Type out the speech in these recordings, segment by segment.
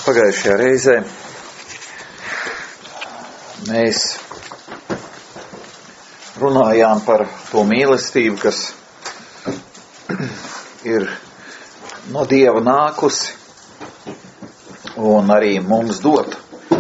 Pagājušajā reizē mēs runājām par to mīlestību, kas ir no Dieva nākusi un arī mums dot,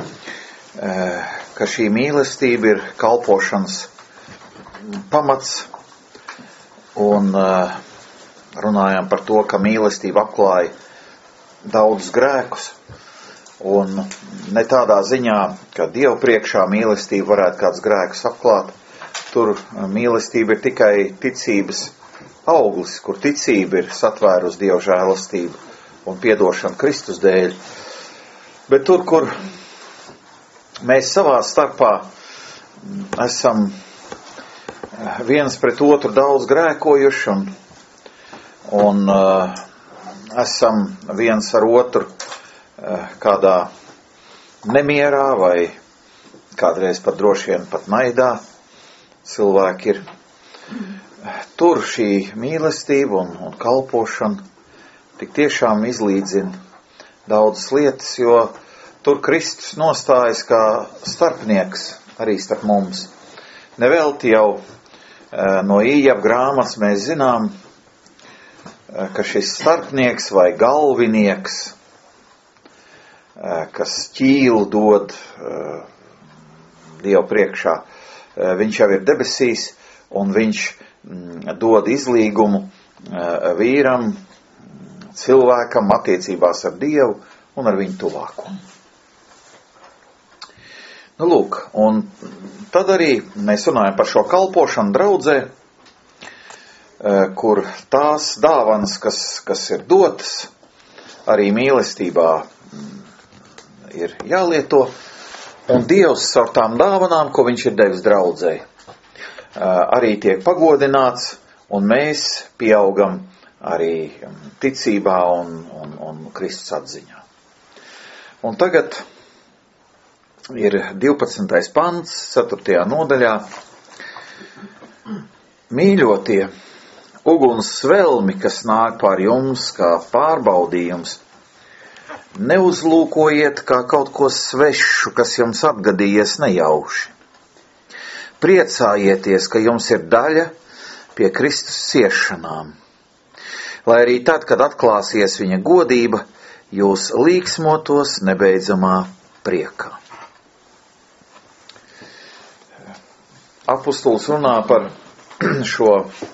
ka šī mīlestība ir kalpošanas pamats, un runājām par to, ka mīlestība apklāja daudzus grēkus, un ne tādā ziņā, ka Dievu priekšā mīlestība varētu kāds grēkus apklāt. Tur mīlestība ir tikai ticības auglis, kur ticība ir satvērus Dieva žēlastību un piedošanu Kristus dēļ. Bet tur, kur mēs savā starpā esam viens pret otru daudz grēkojuši un esam viens ar otru kādā nemierā vai kādreiz pat droši vien pat naidā cilvēki ir. Tur šī mīlestība un kalpošana tik tiešām izlīdzina daudzas lietas, jo tur Kristus nostājas kā starpnieks arī starp mums. Nevelti jau no Ījaba grāmatas mēs zinām, ka šis starpnieks vai galvinieks, kas ķīlu dod Dievu priekšā, viņš jau ir debesīs, un viņš dod izlīgumu vīram, cilvēkam attiecībās ar Dievu un ar viņu tuvāko. Nu, lūk, un tad arī mēs runājam par šo kalpošanu draudzē, kur tās dāvanas, kas ir dotas, arī mīlestībā ir jālieto, un Dievs caur tām dāvanām, ko viņš ir devis draudzei, arī tiek pagodināts, un mēs pieaugam arī ticībā un Kristus atziņā. Un tagad ir 12. pants, 4. nodaļā. Mīļotie, uguns svelmi, kas nāk pār jums kā pārbaudījums, neuzlūkojiet kā kaut ko svešu, kas jums apgadījies nejauši. Priecājieties, ka jums ir daļa pie Kristus ciešanām, lai arī tad, kad atklāsies viņa godība, jūs līksmotos nebeidzamā priekā. Apostols runā par šo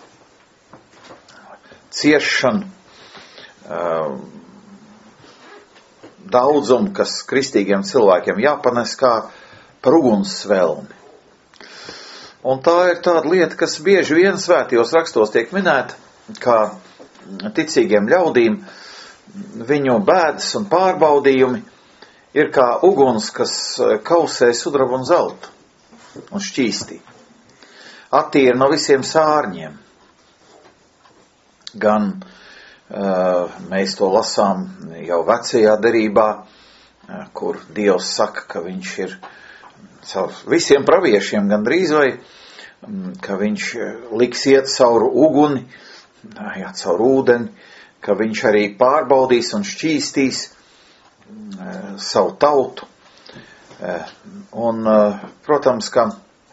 ciešanu daudzumu, kas kristīgiem cilvēkiem jāpanes kā par uguns svelmi. Un tā ir tāda lieta, kas bieži vien svētajos rakstos tiek minēta, kā ticīgiem ļaudīm viņu bēdas un pārbaudījumi ir kā uguns, kas kausē sudrabu un zeltu un šķīstī. Attīra no visiem sārņiem. Gan mēs to lasām jau vecajā derībā, kur Dievs saka, ka viņš ir caur visiem praviešiem gandrīz vai, ka viņš liks iet caur uguni, caur ūdeni, ka viņš arī pārbaudīs un šķīstīs savu tautu. Un, protams, ka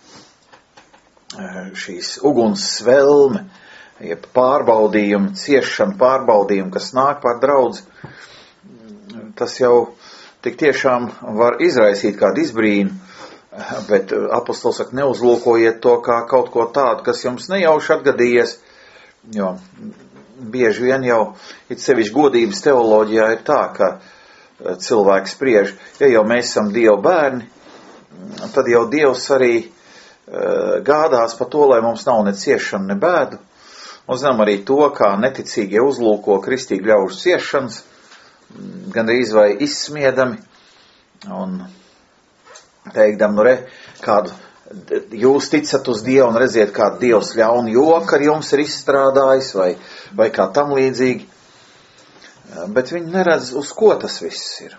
šīs uguns svelme, jeb pārbaudījumi, ciešana pārbaudījumi, kas nāk pār draudzi, tas jau tik tiešām var izraisīt kādu izbrīnu, bet apostols saka, neuzlūkojiet to kā kaut ko tādu, kas jums nejauši atgadījies, jo bieži vien jau, it sevišķi godības teoloģijā ir tā, ka cilvēks spriež, ja jau mēs esam Dieva bērni, tad jau Dievs arī gādās par to, lai mums nav ne ciešana, ne bēdu. Un zinām arī to, kā neticīgie uzlūko kristīgu ļaužu ciešanas, gandrīz vai izsmiedami, un teikdam, nu re, kādu jūs ticat uz Dievu un redziet, kādu Dievs ļaunu joku ar jums ir izstrādājis, vai kā tam līdzīgi. Bet viņi neredz, uz ko tas viss ir.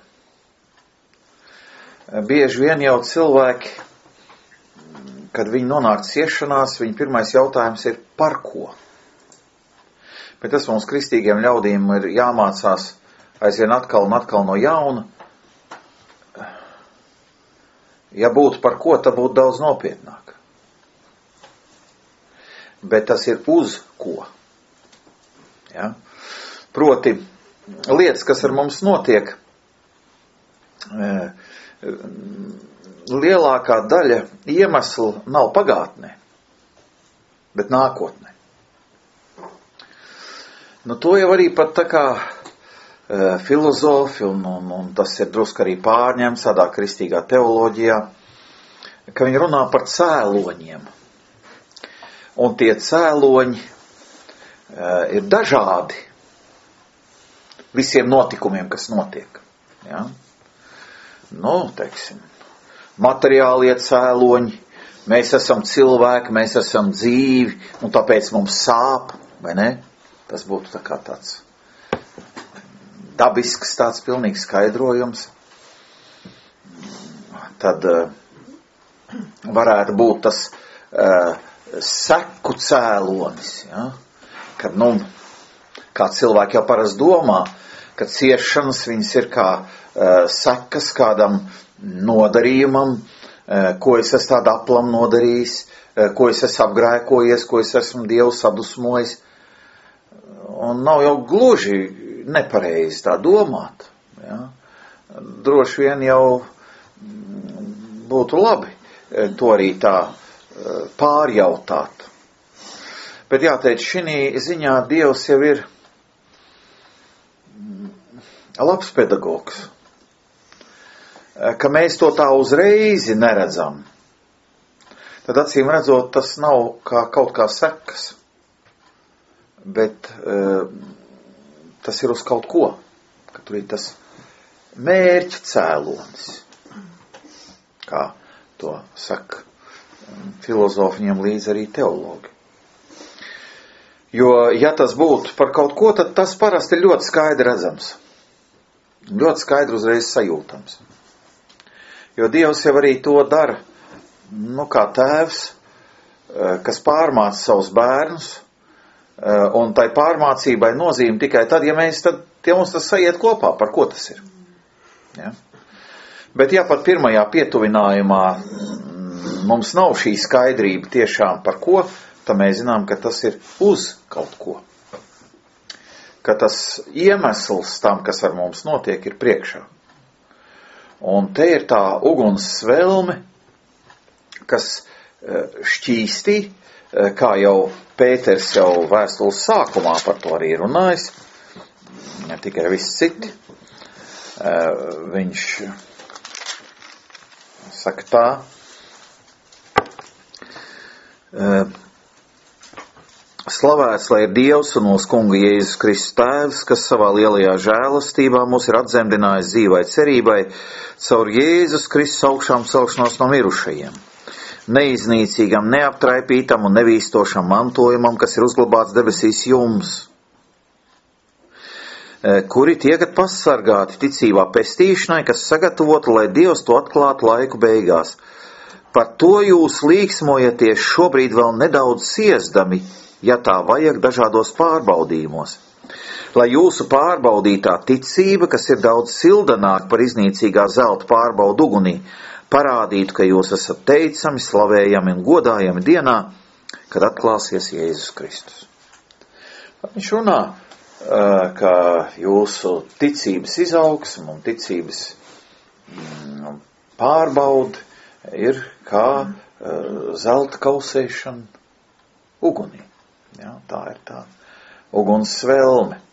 Bieži vien jau cilvēki, kad viņi nonāk ciešanās, viņa pirmais jautājums ir par ko? Bet tas mums kristīgiem ļaudīm ir jāmācās aizvien atkal un atkal no jauna, Ja būtu par ko, tad būtu daudz nopietnāk. Bet tas ir uz ko. Ja? Proti, lietas, kas ar mums notiek, lielākā daļa iemeslu nav pagātnē, bet nākotnē. Nu, to jau arī pat tā kā filozofi, un tas ir drusku arī pārņemts tādā kristīgā teoloģijā, ka viņi runā par cēloņiem. Un tie cēloņi ir dažādi visiem notikumiem, kas notiek. Ja? Nu, teiksim, materiālie cēloņi, mēs esam cilvēki, mēs esam dzīvi, un tāpēc mums sāp, vai ne? Tas būtu tā kā tāds dabisks, tāds pilnīgs skaidrojums. Tad varētu būt tas seku cēlonis, ja? Kad, kā cilvēki jau parasti domā, ka ciešanas viņas ir kā sekas kādam nodarījumam, ko es esmu tādu aplam nodarījis, ko es esmu apgrēkojies, ko es esmu Dievu sadusmojis. Un nav jau gluži nepareizi tā domāt. Ja? Droši vien jau būtu labi to arī tā pārjautāt. Bet jāteic, šī ziņā Dievs jau ir labs pedagogs. Ka mēs to tā uzreizi neredzam. Tad acīm redzot, tas nav kā kaut kā sekas. Bet tas ir uz kaut ko, ka tur ir tas mērķa cēlonis, kā to saka filozofi, ņem līdzi arī teologi. Jo, ja tas būtu par kaut ko, tad tas parasti ir ļoti skaidri redzams, ļoti skaidri uzreiz sajūtams. Jo Dievs jau arī to dara, kā tēvs, kas pārmāca savus bērnus, un tai pārmācībai nozīme tikai tad, ja mums tas sajiet kopā, par ko tas ir. Ja? Bet ja pat pirmajā pietuvinājumā mums nav šī skaidrība tiešām par ko, tad mēs zinām, ka tas ir uz kaut ko. Ka tas iemesls tam, kas ar mums notiek, ir priekšā. Un te ir tā uguns svelme, kas šķīstī, kā jau Pēters jau vēstules sākumā par to arī runājis, ne tikai viss citi. Viņš saka tā, slavēts, lai ir Dievs un mūsu Kunga Jēzus Kristus Tēvs, kas savā lielajā žēlastībā mūs ir atzemdinājis dzīvai cerībai caur Jēzus Kristus augšām celšanos no mirušajiem. Neiznīcīgam, neaptraipītam un nevīstošam mantojumam, kas ir uzglabāts debesīs jums, kuri tiekat pasargāti ticībā pestīšanai, kas sagatavota, lai Dievs to atklātu laiku beigās. Par to jūs līksmojaties šobrīd vēl nedaudz ciesdami, ja tā vajag dažādos pārbaudījumos. Lai jūsu pārbaudītā ticība, kas ir daudz sildanāk par iznīcīgā zelta pārbaudu ugunī, parādītu, ka jūs esat teicami, slavējami un godājami dienā, kad atklāsies Jēzus Kristus. Viņš runā, ka jūsu ticības izaugsme un ticības pārbaude ir kā zelta kausēšana ugunī. Ja, tā ir tā uguns svelme.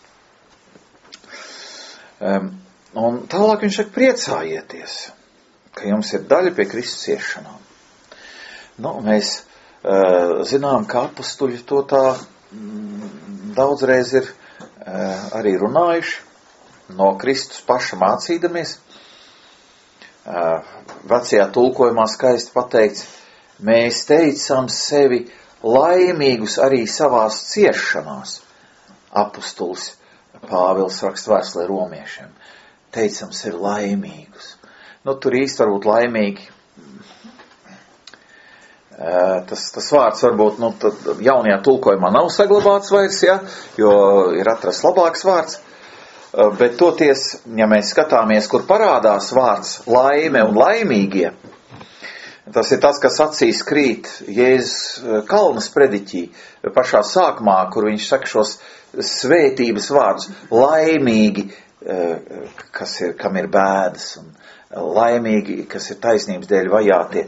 Un tālāk viņš saka, priecājieties, ka jums ir daļa pie Kristus ciešanām. Mēs zinām, ka apustuļi to tā daudzreiz ir arī runājuši, no Kristus paša mācīdamies. Vecajā tulkojumā skaisti pateikts, mēs teicam sevi laimīgus arī savās ciešanās. Apustulis Pāvils raksta vēstulē romiešiem. Teicam sevi laimīgus. Tur īsti varbūt laimīgi. Tas vārds varbūt jaunajā tulkojumā nav saglabāts vairs, ja, jo ir atrasts labāks vārds. Bet toties, ja mēs skatāmies, kur parādās vārds laime un laimīgie, Tas ir tas, kas acīs krīt Jēzus kalna sprediķī pašā sākumā, kur viņš saka šos svētības vārdus. Laimīgi, kam ir bēdas, un laimīgi, kas ir taisnības dēļ vajātie.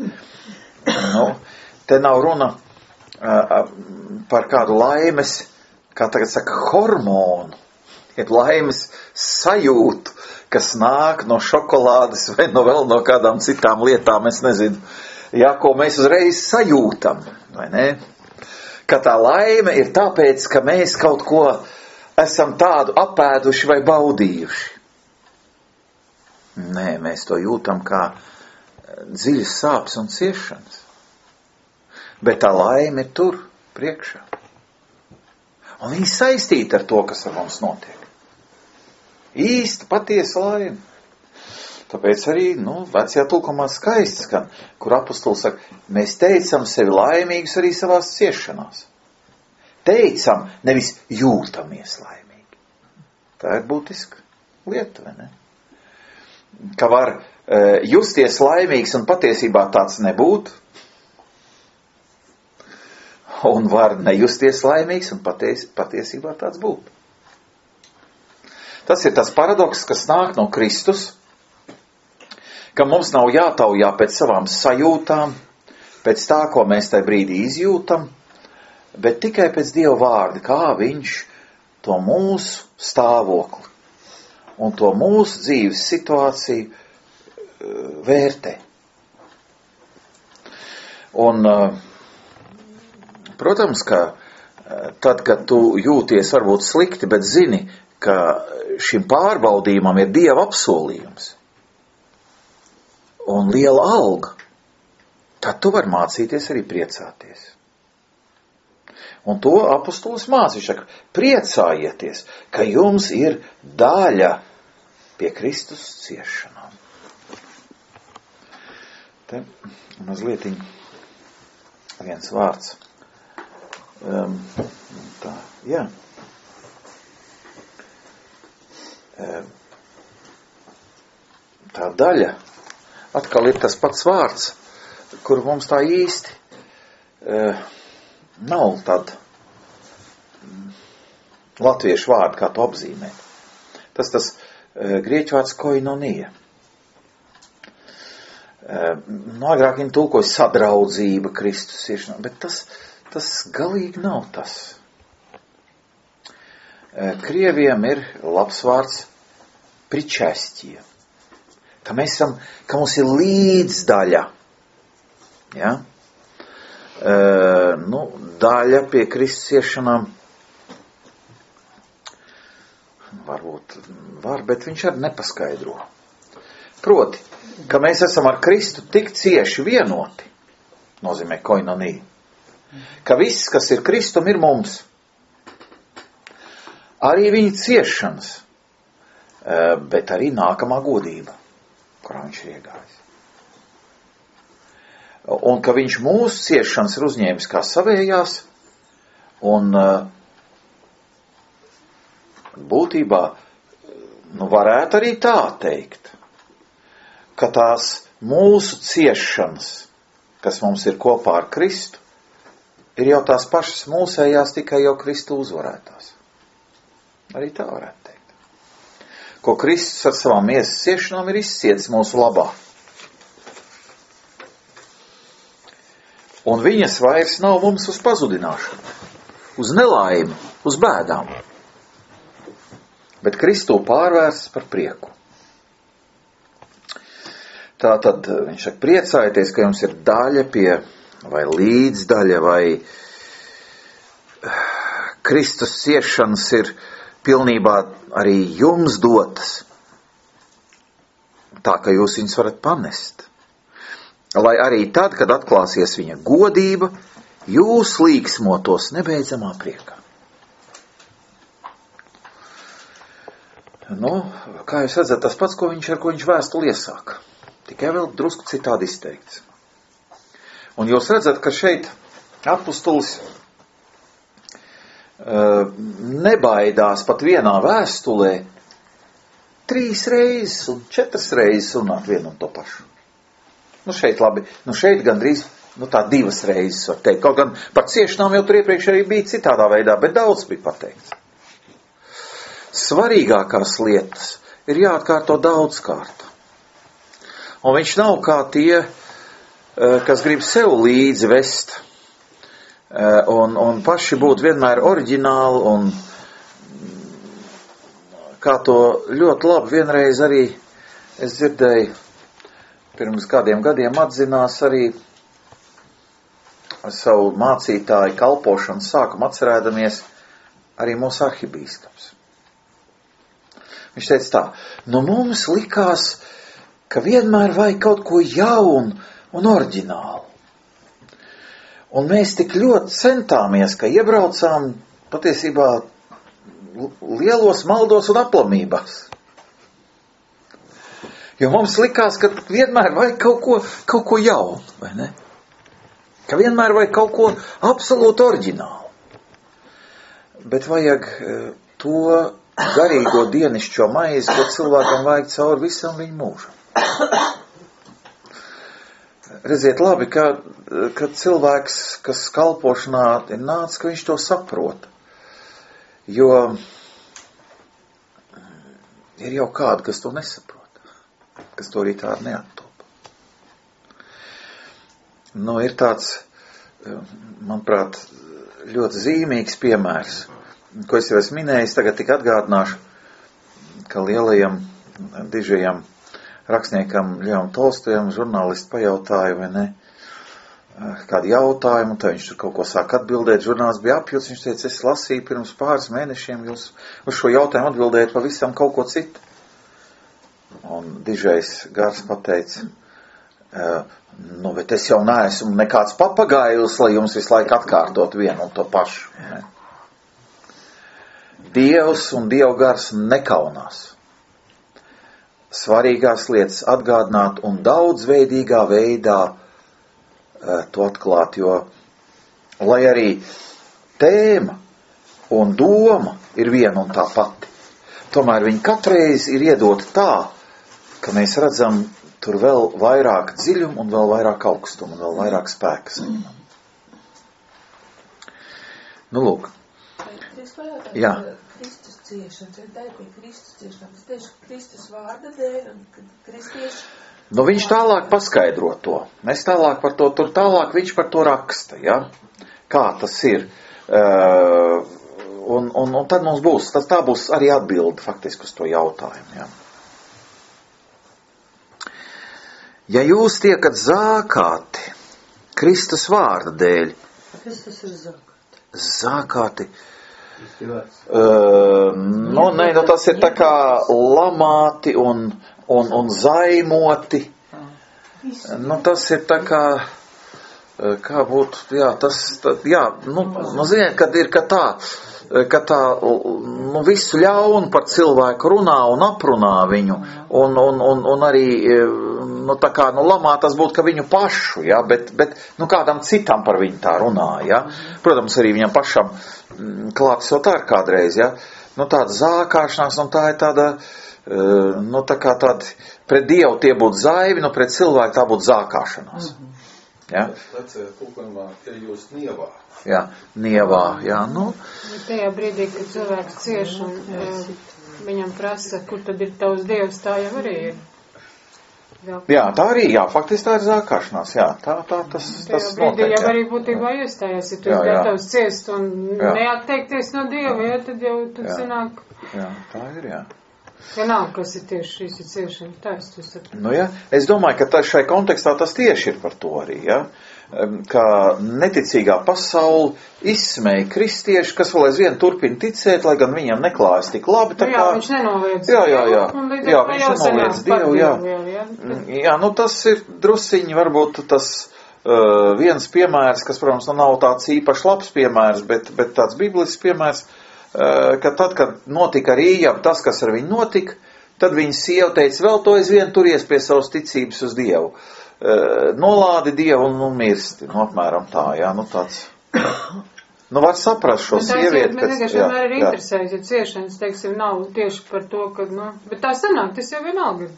Te nav runa par kādu laimes, kā tagad saka, hormonu, ir laimes sajūtu, kas nāk no šokolādes vai vēl no kādām citām lietām, es nezinu, ko mēs uzreiz sajūtam, vai ne? Ka tā laime ir tāpēc, ka mēs kaut ko esam tādu apēduši vai baudījuši. Nē, mēs to jūtam kā dziļas sāpes un ciešanas. Bet tā laime ir tur, priekšā. Un viņa saistīta ar to, kas ar mums notiek. Īsta, patiesa laime. Tāpēc arī, vecajā tulkumā skaisti skan, kur apostols saka, mēs teicam sevi laimīgus arī savās ciešanās. Teicam, nevis jūtamies laimīgi. Tā ir būtiska lieta, vai ne? Ka var justies laimīgs un patiesībā tāds nebūt, un var nejusties laimīgs un patiesībā tāds būt. Tas ir tas paradoks, kas nāk no Kristus, ka mums nav jātaujā pēc savām sajūtām, pēc tā, ko mēs tajā brīdī izjūtam, bet tikai pēc Dieva vārda, kā viņš to mūsu stāvokli un to mūsu dzīves situāciju vērtē. Un, protams, ka tad, kad tu jūties varbūt slikti, bet zini, ka šim pārbaudījumam ir Dieva apsolījums un liela alga, tad tu vari mācīties arī priecāties. Un to apostols māca, viņš saka, priecājieties, ka jums ir daļa pie Kristus ciešanām. Te mazliet viens vārds. Tā daļa atkal ir tas pats vārds, kur mums tā īsti nav tāda latviešu vārda, kā to apzīmēt. Tas grieķu vārds koinonija. Agrāk viņi tulkoja sadraudzība Kristus ciešanā, bet tas galīgi nav tas. Krieviem ir labs vārds pričestie, ka mums ir līdzdaļa, ja? Daļa pie Kristus ciešanām, varbūt var, bet viņš arī nepaskaidro. Proti, ka mēs esam ar Kristu tik cieši vienoti, nozīmē koinonija, ka viss, kas ir Kristum, ir mums. Arī viņa ciešanas, bet arī nākamā godība, kurā viņš ir iegājis. Un ka viņš mūsu ciešanas ir uzņēmis kā savējās, un būtībā, varētu arī tā teikt, ka tās mūsu ciešanas, kas mums ir kopā ar Kristu, ir jau tās pašas mūsējās, tikai jau Kristu uzvarētās. Arī tā varētu teikt. Ko Kristus ar savām miesas ciešanām ir izcietis mūsu labā. Un viņas vairs nav mums uz pazudināšanu, uz nelaimi, uz bēdām. Bet Kristu pārvērsts par prieku. Tātad viņš saka, priecājieties, ka jums ir daļa pie, vai līdzdaļa, vai Kristus ciešanas ir pilnībā arī jums dotas, tā ka jūs viņus varat panest. Lai arī tad, kad atklāsies viņa godība, jūs līksmotos nebeidzamā priekā. Kā jūs redzat, tas pats, ko viņš vēstuli iesāka. Tikai vēl drusku citādi izteikts. Un jūs redzat, ka šeit apustulis nebaidās pat vienā vēstulē 3 reizes un 4 reizes runāt vienu un to pašu. šeit labi, šeit gandrīz, tā 2 reizes var teikt. Kaut gan par ciešanām jau tur iepriekš arī bija citādā veidā, bet daudz bija pateikts. Svarīgākās lietas ir jāatkārto daudzkārt. Un viņš nav kā tie, kas grib sev līdzi vest, un paši būt vienmēr oriģināli, un kā to ļoti labi vienreiz arī es dzirdēju, pirms kādiem gadiem atzinās arī savu mācītāju kalpošanu sākumu atcerēdamies arī mūsu arhibīskaps. Viņš teica tā, mums likās, ka vienmēr vajag kaut ko jaunu un oriģinālu. Un mēs tik ļoti centāmies, ka iebraucām patiesībā lielos maldos un aplamībās. Jo mums likās, ka vienmēr vajag kaut ko jaunu, vai ne? Ka vienmēr vajag kaut ko absolūti oriģinālu. Bet vajag to garīgo dienišķo maizi, ko cilvēkam vajag cauri visam viņu mūžam. Redziet labi, ka cilvēks, kas kalpošanā ir nācis, ka viņš to saprot. Jo ir jau kādi, kas to nesaprot, kas to arī tādu neattop. Ir tāds, manuprāt, ļoti zīmīgs piemērs, ko es jau esmu minējis, tagad tik atgādināšu, ka lielajam, dižajam rakstniekam Ļevam Tolstojam žurnālisti pajautāja, vai ne, kādu jautājumu, tad viņš tur kaut ko sāk atbildēt, žurnālists bija apjūts, viņš teica, es lasīju pirms pāris mēnešiem, jūs uz šo jautājumu atbildējat pavisam kaut ko citu. Un dižais gars pateica, bet es jau neesmu nekāds papagailis, lai jums visu laiku atkārtot vienu un to pašu. Ne? Dievs un Dieva gars nekaunās. Svarīgās lietas atgādināt un daudzveidīgā veidā to atklāt, jo, lai arī tēma un doma ir viena un tā pati, tomēr viņi katreiz ir iedota tā, ka mēs redzam tur vēl vairāk dziļumu un vēl vairāk augstumu un vēl vairāk spēka saņemam. Lūk. Jā. Kristus ciešanas, ir dēļ pie Kristus ciešanas, tieši Kristus vārda dēļ un kristieši. Viņš tālāk paskaidro to. Mēs tālāk par to, tur tālāk viņš par to raksta, ja? Kā tas ir. Un tad mums būs, tā būs arī atbilde faktiski uz to jautājumu, ja? Ja jūs tiekat zākāti Kristus vārda dēļ. Kas tas ir zākāti? Zākāti. Tas ir tā kā lamāti un zaimoti. Tas ir tā kā būtu, ziniet, kad ir, ka tā visu ļaunu par cilvēku runā un aprunā viņu, un arī, lamā tas būtu, ka viņu pašu, ja, bet kādam citam par viņu tā runā, ja. Protams, arī viņam pašam klātsot ar kādreiz, ja. Tāda zākāšanās, un tā ir tāda, tā kā tāda, pret Dievu tie būtu zaivi, pret cilvēku tā būtu zākāšanās. Ja? Vecajā tulkojumā ir jūs nievā. Jā, nievā, jā, Tajā brīdī, kad cilvēks cieš un viņam prasa, kur tad ir tavs Dievs, tā jau arī ir. Jā, tā arī, jā, faktiski tā ir zākāšanās, jā, tā tas notiek. Jau arī būtībā iestājās, ja tu esi gatavs ciest un neatteikties no Dieva, ja, tad jau tad sanāk. Jā, tā ir, jā. Vienalga, kas ir tieši šīs ir ciešana, tā es to saprotu. Es domāju, ka šai kontekstā tas tieši ir par to arī, ja, ka neticīgā pasaule izsmēja kristieši, kas vēl aizvien turpina ticēt, lai gan viņam neklājas tik labi. Viņš nenoliedz viņš nenoliedz Dievu, jā, tas ir drusiņi, varbūt tas viens piemērs, kas, protams, nav tāds īpaši labs piemērs, bet tāds biblisks piemērs, ka tad, kad notika ar Ījabu tas, kas ar viņu notika, tad viņa sieva teica, vēl to aizvien turies pie savas ticības uz Dievu. Nolādi Dievu un mirsti, apmēram tā, jā, tāds. Var saprast šo sievieti, kas... Tas vienmēr ir interesējis, ja ciešanas, teiksim, nav tieši par to, ka, bet tā sanāk, tas jau vienalga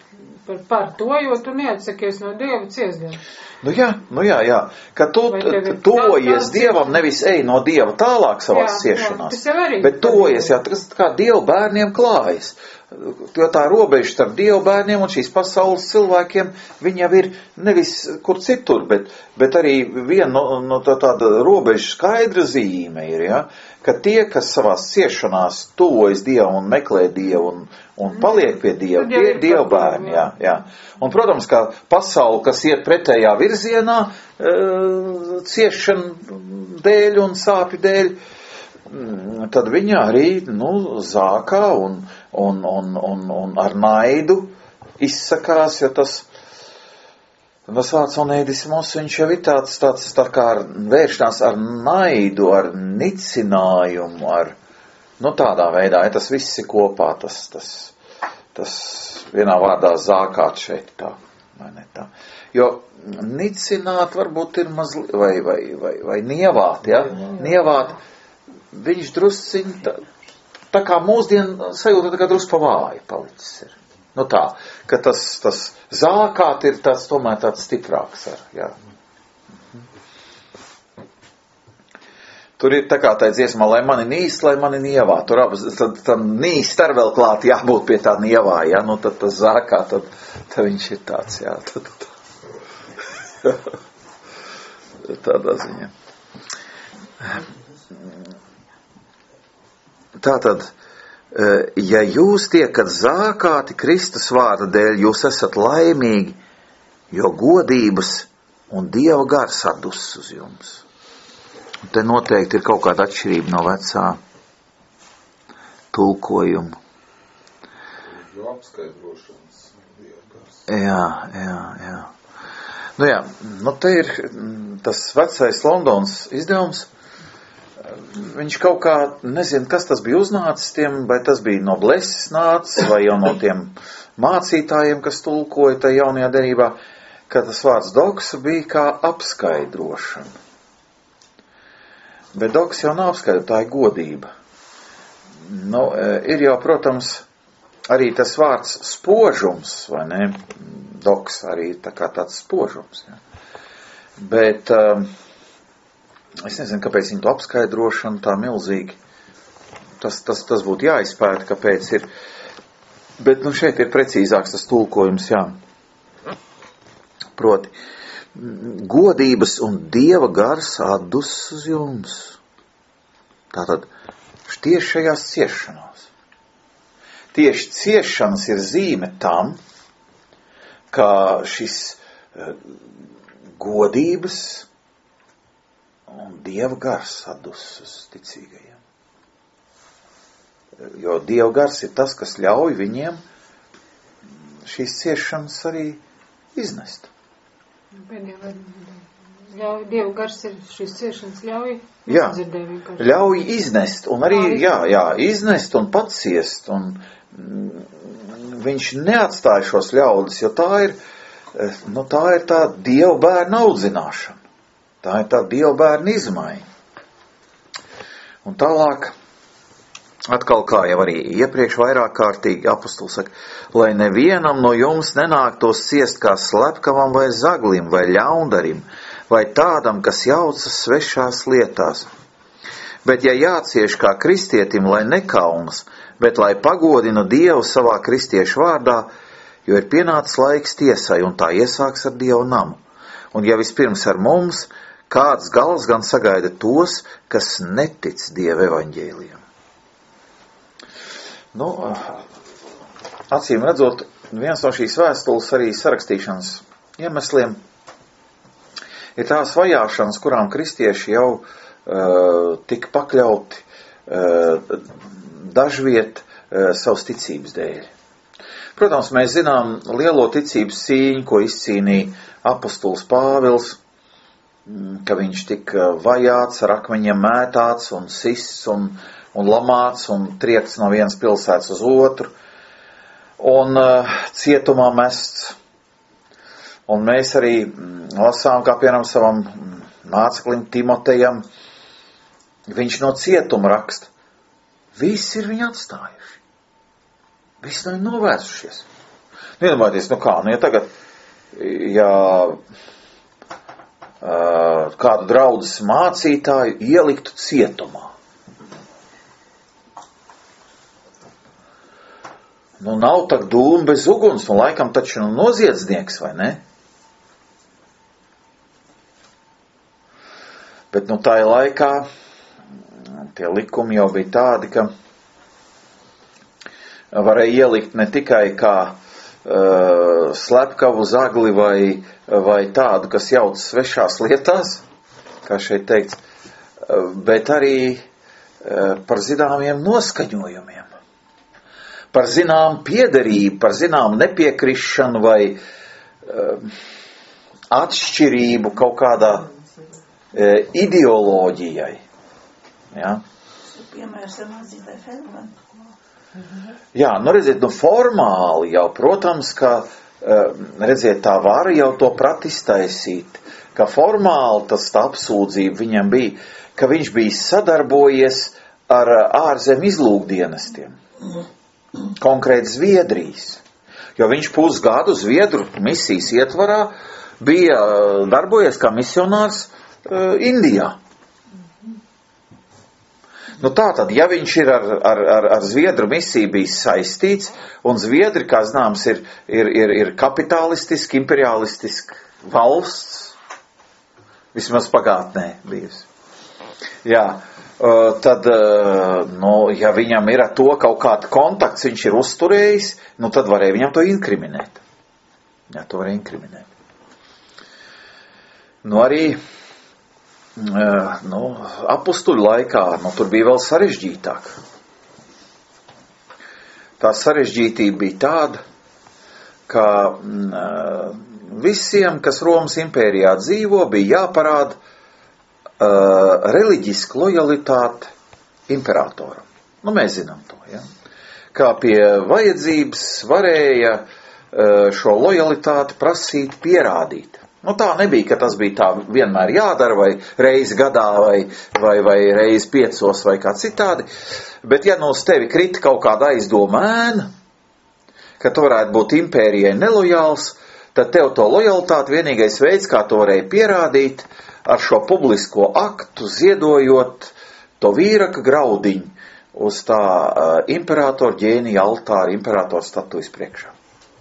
par to, jo tu neatsakies no Dieva ciesdien. Nu jā, ka tu tojies Dievam, nevis ej no Dieva tālāk savās ciešanās, bet tojies, tas kā Dieva bērniem klājas. Jo tā robeža starp Dieva bērniem un šīs pasaules cilvēkiem, viņa jau ir nevis kur citur, bet arī viena no tāda robeža skaidra zīme ir, ja? Ka tie, kas savās ciešanās tuvojas Dievam un meklē Dievu un paliek pie Dieva, tie ir Dieva bērni, jā. Un, protams, kā pasauli, kas iet pretējā virzienā, ciešanu dēļ un sāpju dēļ, tad viņa arī, zākā un ar naidu izsakās, jo tas vārds onēdismos, viņš jau ir tāds tā kā vēršanās ar naidu, ar nicinājumu, tādā veidā, ja tas viss ir kopā, tas vienā vārdā zākāt šeit tā, vai ne tā. Jo nicināt varbūt ir mazliet, vai nievāt, ja? Nievāt, viņš drusciņ, tā kā mūsdien sajūta, tā kā drusku pavāji palicis ir. Tā, ka tas zākāt ir tāds, tomēr tāds stiprāks, jā. Tur ir tā kā tā dziesmā, lai mani nīst, lai mani nievā. Tur tad nīst ar vēl klāt jābūt pie tā nievā, jā. Tad tas zākā, tad viņš ir tāds, jā. Tādā ziņā. Tātad, ja jūs tiekat zākāti Kristus vārda dēļ, jūs esat laimīgi, jo godības un Dieva gars atdus uz jums. Un te noteikti ir kaut kāda atšķirība no vecā tulkojuma. Jo apskaidrošanas Dieva gars. Jā. Te ir tas vecais Londonas izdevums. Viņš kaut kā, nezinu, kas tas bija uznācis tiem, vai tas bija no Bleses nācis, vai jau no tiem mācītājiem, kas tulkoja tajā jaunajā derībā, ka tas vārds doksa bija kā apskaidrošana. Bet doks jau nav apskaidrota, tā ir godība. Ir jau, protams, arī tas vārds spožums, vai ne? Doks arī tā kā tāds spožums, ja? Bet es nezinu, kāpēc viņa to apskaidrošana tā milzīgi. Tas būtu jāizpēta, kāpēc ir. Bet šeit ir precīzāks tas tulkojums, jā. Proti, godības un Dieva gars atdus uz jums. Tātad, tieši šajās ciešanās. Tieši ciešanas ir zīme tam, ka šis godības un Dieva gars atdus uz ticīgajiem. Jo Dieva gars ir tas, kas ļauj viņiem šīs ciešanas arī iznest. Dieva gars ir šīs ciešanas ļauj? Jā, ļauj iznest. Un arī, jā, iznest un paciest. Un viņš neatstāja šos ļaudis, jo tā ir tā Dieva bērna audzināšana. Tā ir tā Dieva bērna izmaiņa. Un tālāk, atkal kā jau arī iepriekš vairāk kārtīgi apostols saka, lai nevienam no jums nenāktos ciest kā slepkavam vai zaglim vai ļaundarim, vai tādam, kas jaucas svešās lietās. Bet ja jācieš kā kristietim, lai nekaunas, bet lai pagodina Dievu savā kristiešu vārdā, jo ir pienācis laiks tiesai, un tā iesāks ar Dieva namu. Un ja vispirms ar mums, kāds gals gan sagaida tos, kas netic Dieva evaņģēlijam. Acīm redzot, viens no šīs vēstules arī sarakstīšanas iemesliem ir tās vajāšanas, kurām kristieši jau tika pakļauti dažviet savas ticības dēļ. Protams, mēs zinām lielo ticības cīņu, ko izcīnīja apostols Pāvils, ka viņš tika vajāts, ar akmeņiem mētāts un sists un lamāts un triekts no vienas pilsētas uz otru un cietumā mests. Un mēs arī lasām, kā piemēram savam māceklim Timotejam, viņš no cietuma raksta. Visi ir viņu atstājuši. Visi no viņu novērsušies. Iedomājieties, ja tagad, kādu draudzes mācītāju ieliktu cietumā. Nav tak dūma bez uguns, laikam taču noziedznieks, vai ne? Bet tā laikā tie likumi jau bija tādi, ka varēja ielikt ne tikai kā slepkavu zagli vai tādu, kas jauc svešās lietās, kā šeit teikts, bet arī par zināmiem noskaņojumiem, par zinām piederību, par zinām nepiekrišanu vai atšķirību kaut kādā ideoloģijai. Ja? Piemērs ar mācītāju Feldmanu. Jā, redziet, formāli jau, protams, ka, redziet, tā vara jau to prat iztaisīt, ka formāli tā apsūdzība viņam bija, ka viņš bija sadarbojies ar ārzem izlūkdienestiem, konkrēti Zviedrijas, jo viņš pusgadu Zviedru misijas ietvarā bija darbojies kā misionārs Indijā. Tātad, ja viņš ir ar Zviedru misiju bijis saistīts, un Zviedri, kā zināms, ir kapitalistiski, imperialistiski valsts, vismaz pagātnē bijusi. Jā, tad, ja viņam ir ar to kaut kāds kontakts, viņš ir uzturējis, tad varēja viņam to inkriminēt. Jā, to varēja inkriminēt. Arī apustuļu laikā, tur bija vēl sarežģītāk. Tā sarežģītība bija tāda, ka visiem, kas Romas impērijā dzīvo, bija jāparāda reliģiska lojalitāte imperatoram. Mēs zinām to, ja? Kā pie vajadzības varēja šo lojalitāti prasīt, pierādīt. Tā nebija, ka tas bija tā vienmēr jādara, vai reizi gadā, vai reizi 5 vai kā citādi. Bet ja uz tevi krita kaut kāda aizdoma ēna, ka tu varētu būt impērijai nelojāls, tad tev to lojalitāti vienīgais veids, kā to varēja pierādīt, ar šo publisko aktu ziedojot to vīraka graudiņu uz tā imperatora ģēnija altāra, imperatora statujas priekšā.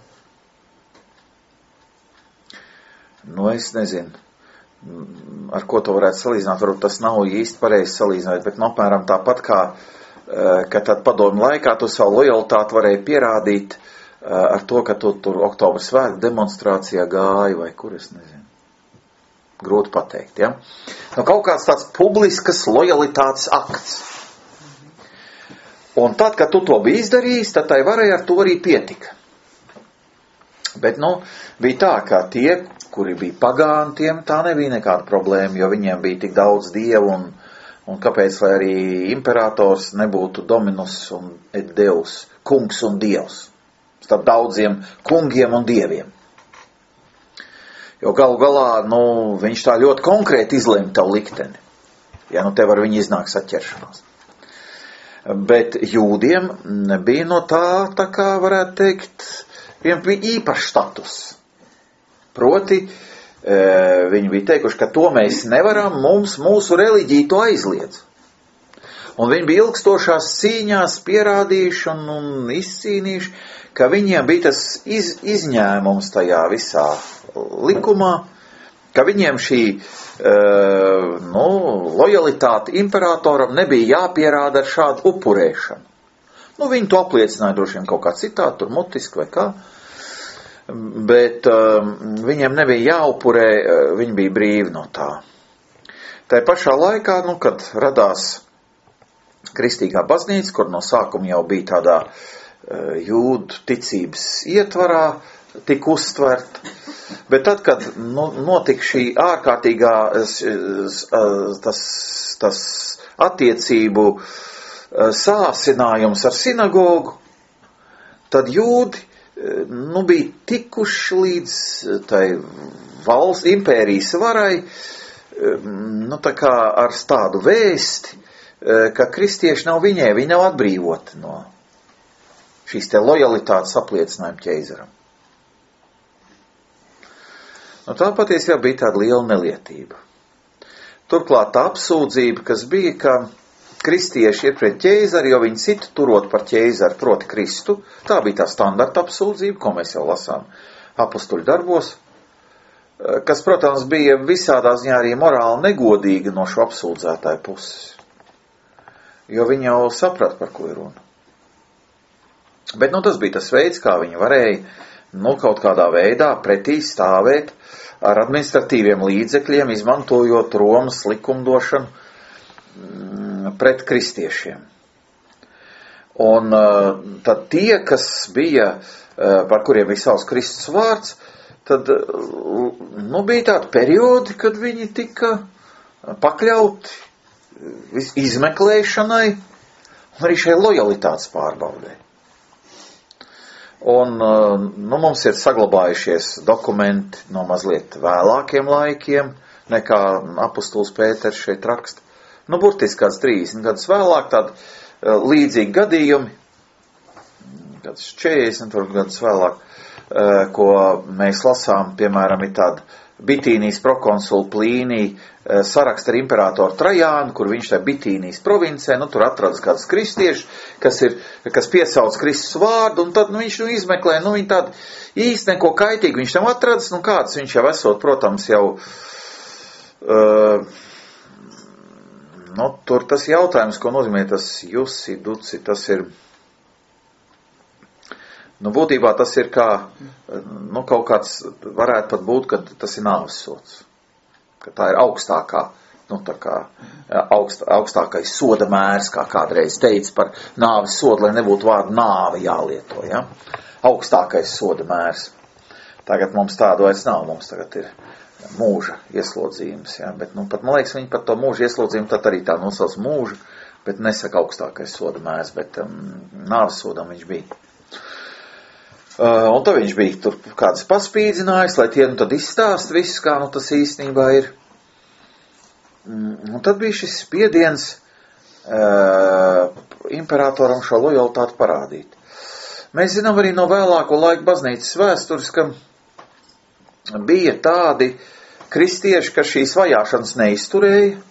Es nezinu, ar ko to varētu salīdzināt, varbūt tas nav īsti pareizi salīdzināt, bet apmēram tāpat kā, ka tad padomju laikā tu savu lojalitāti varēja pierādīt ar to, ka tu tur oktobra svētku demonstrācijā gāji vai kur, es nezinu. Grūti pateikt, ja? Kaut kāds tāds publiskas lojalitātes akts. Un tad, kad tu to biji izdarījis, tad tai varēja ar to arī pietika. Bet, bija tā, ka tie, kuri bija pagāni, tiem tā nebija nekāda problēma, jo viņiem bija tik daudz dievu un kāpēc, lai arī imperators nebūtu dominus un et deus, kungs un dievs, starp daudziem kungiem un dieviem. Jo galu galā, viņš tā ļoti konkrēti izlēma tavu likteni, ja tev ar viņu iznāk saķeršanās. Bet jūdiem bija tā kā varētu teikt, viņam bija īpašs status. Proti, viņi bija teikuši, ka to mēs nevaram, mūsu reliģija to aizliedz. Un viņi bija ilgstošās cīņās pierādījuši un izcīnījuši, ka viņiem bija tas izņēmums tajā visā likumā, ka viņiem šī lojalitāte imperatoram nebija jāpierāda ar šādu upurēšanu. Viņi to apliecināja droši vien kaut kā citādi, tur mutiski vai kā. Bet viņiem nebija jāupurē, viņi bija brīvi no tā. Tā pašā laikā, kad radās kristīgā baznīca, kur no sākuma jau bija tādā jūdu ticības ietvarā, tik uztvert, bet tad, kad notika šī ārkārtīgā tas attiecību sāsinājums ar sinagogu, tad jūdi bija tikuši līdz tai valsts impērijas varai, tā kā ar tādu vēsti, ka kristieši nav viņai, viņi nav atbrīvoti no šīs te lojalitātes apliecinājuma ķeizaram. Nu, tā patiesībā bija tāda liela nelietība. Turklāt tā apsūdzība, kas bija, ka kristieši ir pret ķeizaru, jo viņi citu turot par ķeizaru, proti Kristu, tā bija tā standarta apsūdzība, ko mēs jau lasām apostuļu darbos, kas, protams, bija visādā ziņā arī morāli negodīga no šo apsūdzētāju puses, jo viņi jau saprat, par ko ir runa. Bet, tas bija tas veids, kā viņi varēja, kaut kādā veidā pretī stāvēt ar administratīviem līdzekļiem, izmantojot Romas likumdošanu pret kristiešiem. Un tad tie, kas bija, par kuriem bija savs Kristus vārds, tad, bija tādi periodi, kad viņi tika pakļauti izmeklēšanai un arī šai lojalitātes pārbaudē. Un, mums ir saglabājušies dokumenti no mazliet vēlākiem laikiem, nekā apostols Pēters šeit raksta. Burtiski kāds 30 gadus vēlāk, tādi līdzīgi gadījumi, kāds 40 gadus vēlāk, ko mēs lasām, piemēram, ir tāda Bitīnijas prokonsula Plīnija saraksta ar imperatoru Trajānu, kur viņš tā Bitīnijas provincē, tur atradas kāds kristieši, kas piesauc Kristus vārdu, un tad, viņš izmeklē, viņi tādu īsti neko kaitīgi viņš tam atradas, kāds viņš jau esot, protams, jau, tur tas jautājums, ko nozīmē tas jusi, duci, tas ir, būtībā tas ir kā, kaut kāds, varētu pat būt, ka tas ir nāvessods. Ka tā ir augstākā, augstākais soda mērs, kā kādreiz teica par nāves sodu, lai nebūtu vārdu nāve jālieto, ja? Augstākais soda mērs. Tagad mums tādu vairs nav, mums tagad ir mūža ieslodzījums, ja? Bet, pat man liekas, viņi par to mūža ieslodzījumu tad arī tā nosauc mūžu, bet nesaka augstākais soda mērs, bet nāves sodam viņš bija. Un tad viņš bija tur kādas paspīdzinājis, lai tie tad izstāst visu, kā tas īstenībā ir. Un tad bija šis spiediens imperatoram šo lojalitāti parādīt. Mēs zinām arī no vēlāko laiku baznīcas vēstures, ka bija tādi kristieši, kas šīs vajāšanas neizturēja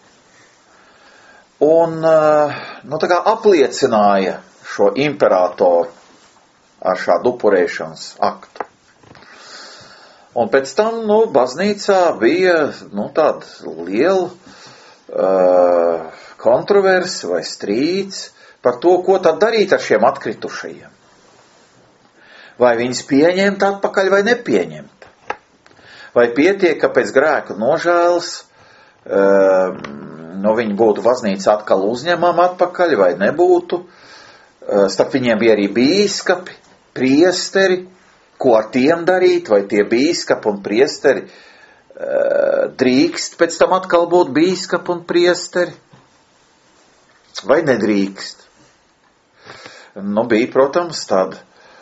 un tā kā apliecināja šo imperatoru ar šādu upurēšanas aktu. Un pēc tam, baznīcā bija, tāda liela kontroverse vai strīds par to, ko tad darīt ar šiem atkritušajiem. Vai viņus pieņemt atpakaļ vai nepieņemt. Vai pietiek, ka pēc grēka nožēlas, viņi būtu baznīca atkal uzņemama atpakaļ vai nebūtu. Starp viņiem bija arī bīskapi, priesteri, ko ar tiem darīt, vai tie bīskapi un priesteri drīkst pēc tam atkal būt bīskapi un priesteri, vai nedrīkst. Bija, protams, tāda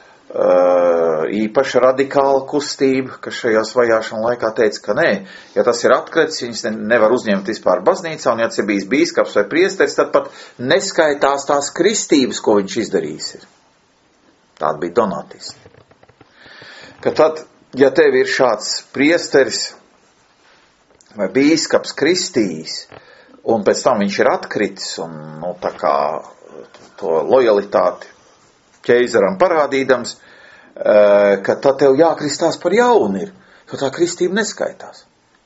īpaši radikāla kustība, kas šajās vajāšana laikā teica, ka nē, ja tas ir atkritis, viņas nevar uzņemt vispār baznīcā, un ja tas ir bijis bīskaps vai priesteris, tad pat neskaitās tās kristības, ko viņš izdarījis ir. Tāda bija donātisti. Ka tad, ja tev ir šāds priesteris vai bīskaps kristījis, un pēc tam viņš ir atkritis, un tā kā to lojalitāti ķeizaram parādīdams, ka tad tev jākristās par jaunu ir, jo tā kristība neskaitās.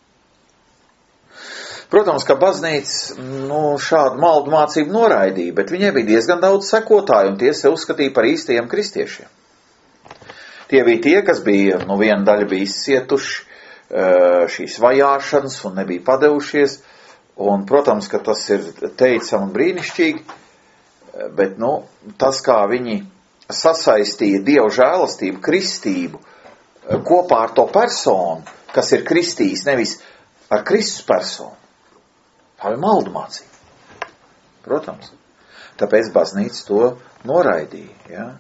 Protams, ka baznīca šādu maldu mācību noraidīja, bet viņai bija diezgan daudz sekotāju, un tie sev uzskatīja par īstajiem kristiešiem. Tie bija tie, kas bija, viena daļa bija izcietuši šīs vajāšanas un nebija padevušies, un, protams, ka tas ir teicami un brīnišķīgi, bet, tas, kā viņi sasaistīja Dievu žēlastību, kristību, kopā ar to personu, kas ir kristījis, nevis ar Kristus personu. Tā ir maldu mācība. Protams. Tāpēc baznīca to noraidīja. Ja?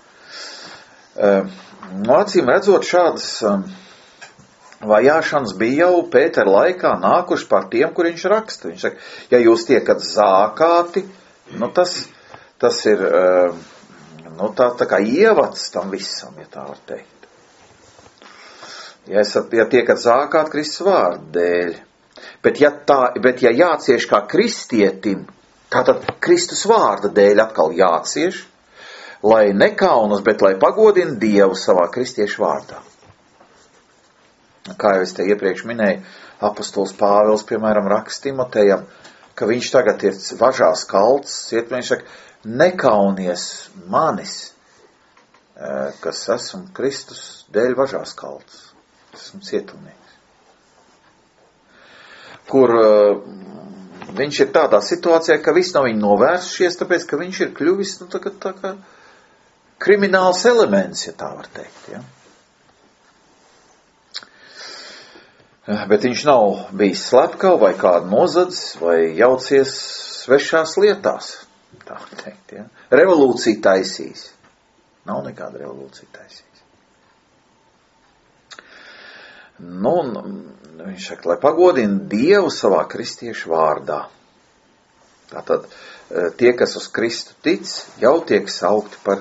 Acīm redzot, šādas vajāšanas bija jau Pētera laikā nākuši par tiem, kur viņš raksta. Viņš saka, ja jūs tiekat zākāti, tas ir tā kā ievads tam visam, ja tā var teikt. Ja tiekat zākāt Kristus vārda dēļ, bet ja jācieš kā kristietim, tātad Kristus vārda dēļ atkal jācieš, lai nekaunas, bet lai pagodina Dievu savā kristiešu vārdā. Kā jau es te iepriekš minēju, apostols Pāvils, piemēram, raksta Timotejam, ka viņš tagad ir važās kalts, viņš saka, nekaunies manis, kas esmu Kristus dēļ važās kalts. Esmu cietumnieks. Kur viņš ir tādā situācijā, ka viss nav viņu novērsušies, tāpēc, ka viņš ir kļuvis, tā kā krimināls elements, ja tā var teikt, ja. Bet viņš nav bijis slepkava vai kādu nozadzis vai jaucies svešās lietās, tā var teikt, ja. Revolūcija taisīs. Nav nekāda revolūcija taisīs. Nu, viņš saka, lai pagodina Dievu savā kristiešu vārdā. Tātad tie, kas uz Kristu tic, jau tiek saukti par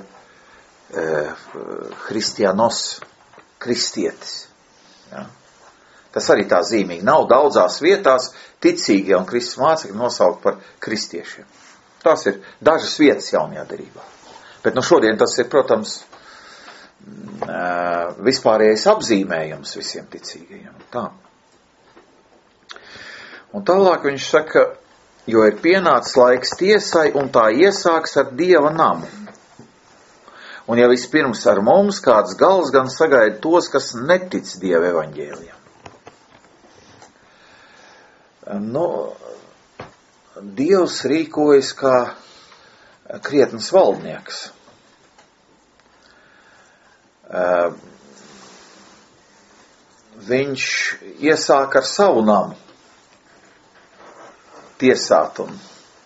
Christianos, kristietis. Ja? Tas arī tā zīmīgi. Nav daudzās vietās ticīgie un Kristus mācekļi nosaukt par kristiešiem. Tās ir dažas vietas jaunajā derībā. Bet šodien tas ir, protams, vispārējais apzīmējums visiem ticīgajiem. Tā. Un tālāk viņš saka, jo ir pienācis laiks tiesai un tā iesāks ar Dieva namu. Un ja vispirms ar mums kāds gals gan sagaida tos, kas netic Dieva evaņģēlijam. Dievs rīkojas kā krietns valdnieks. Viņš iesāk ar savu namu tiesāt un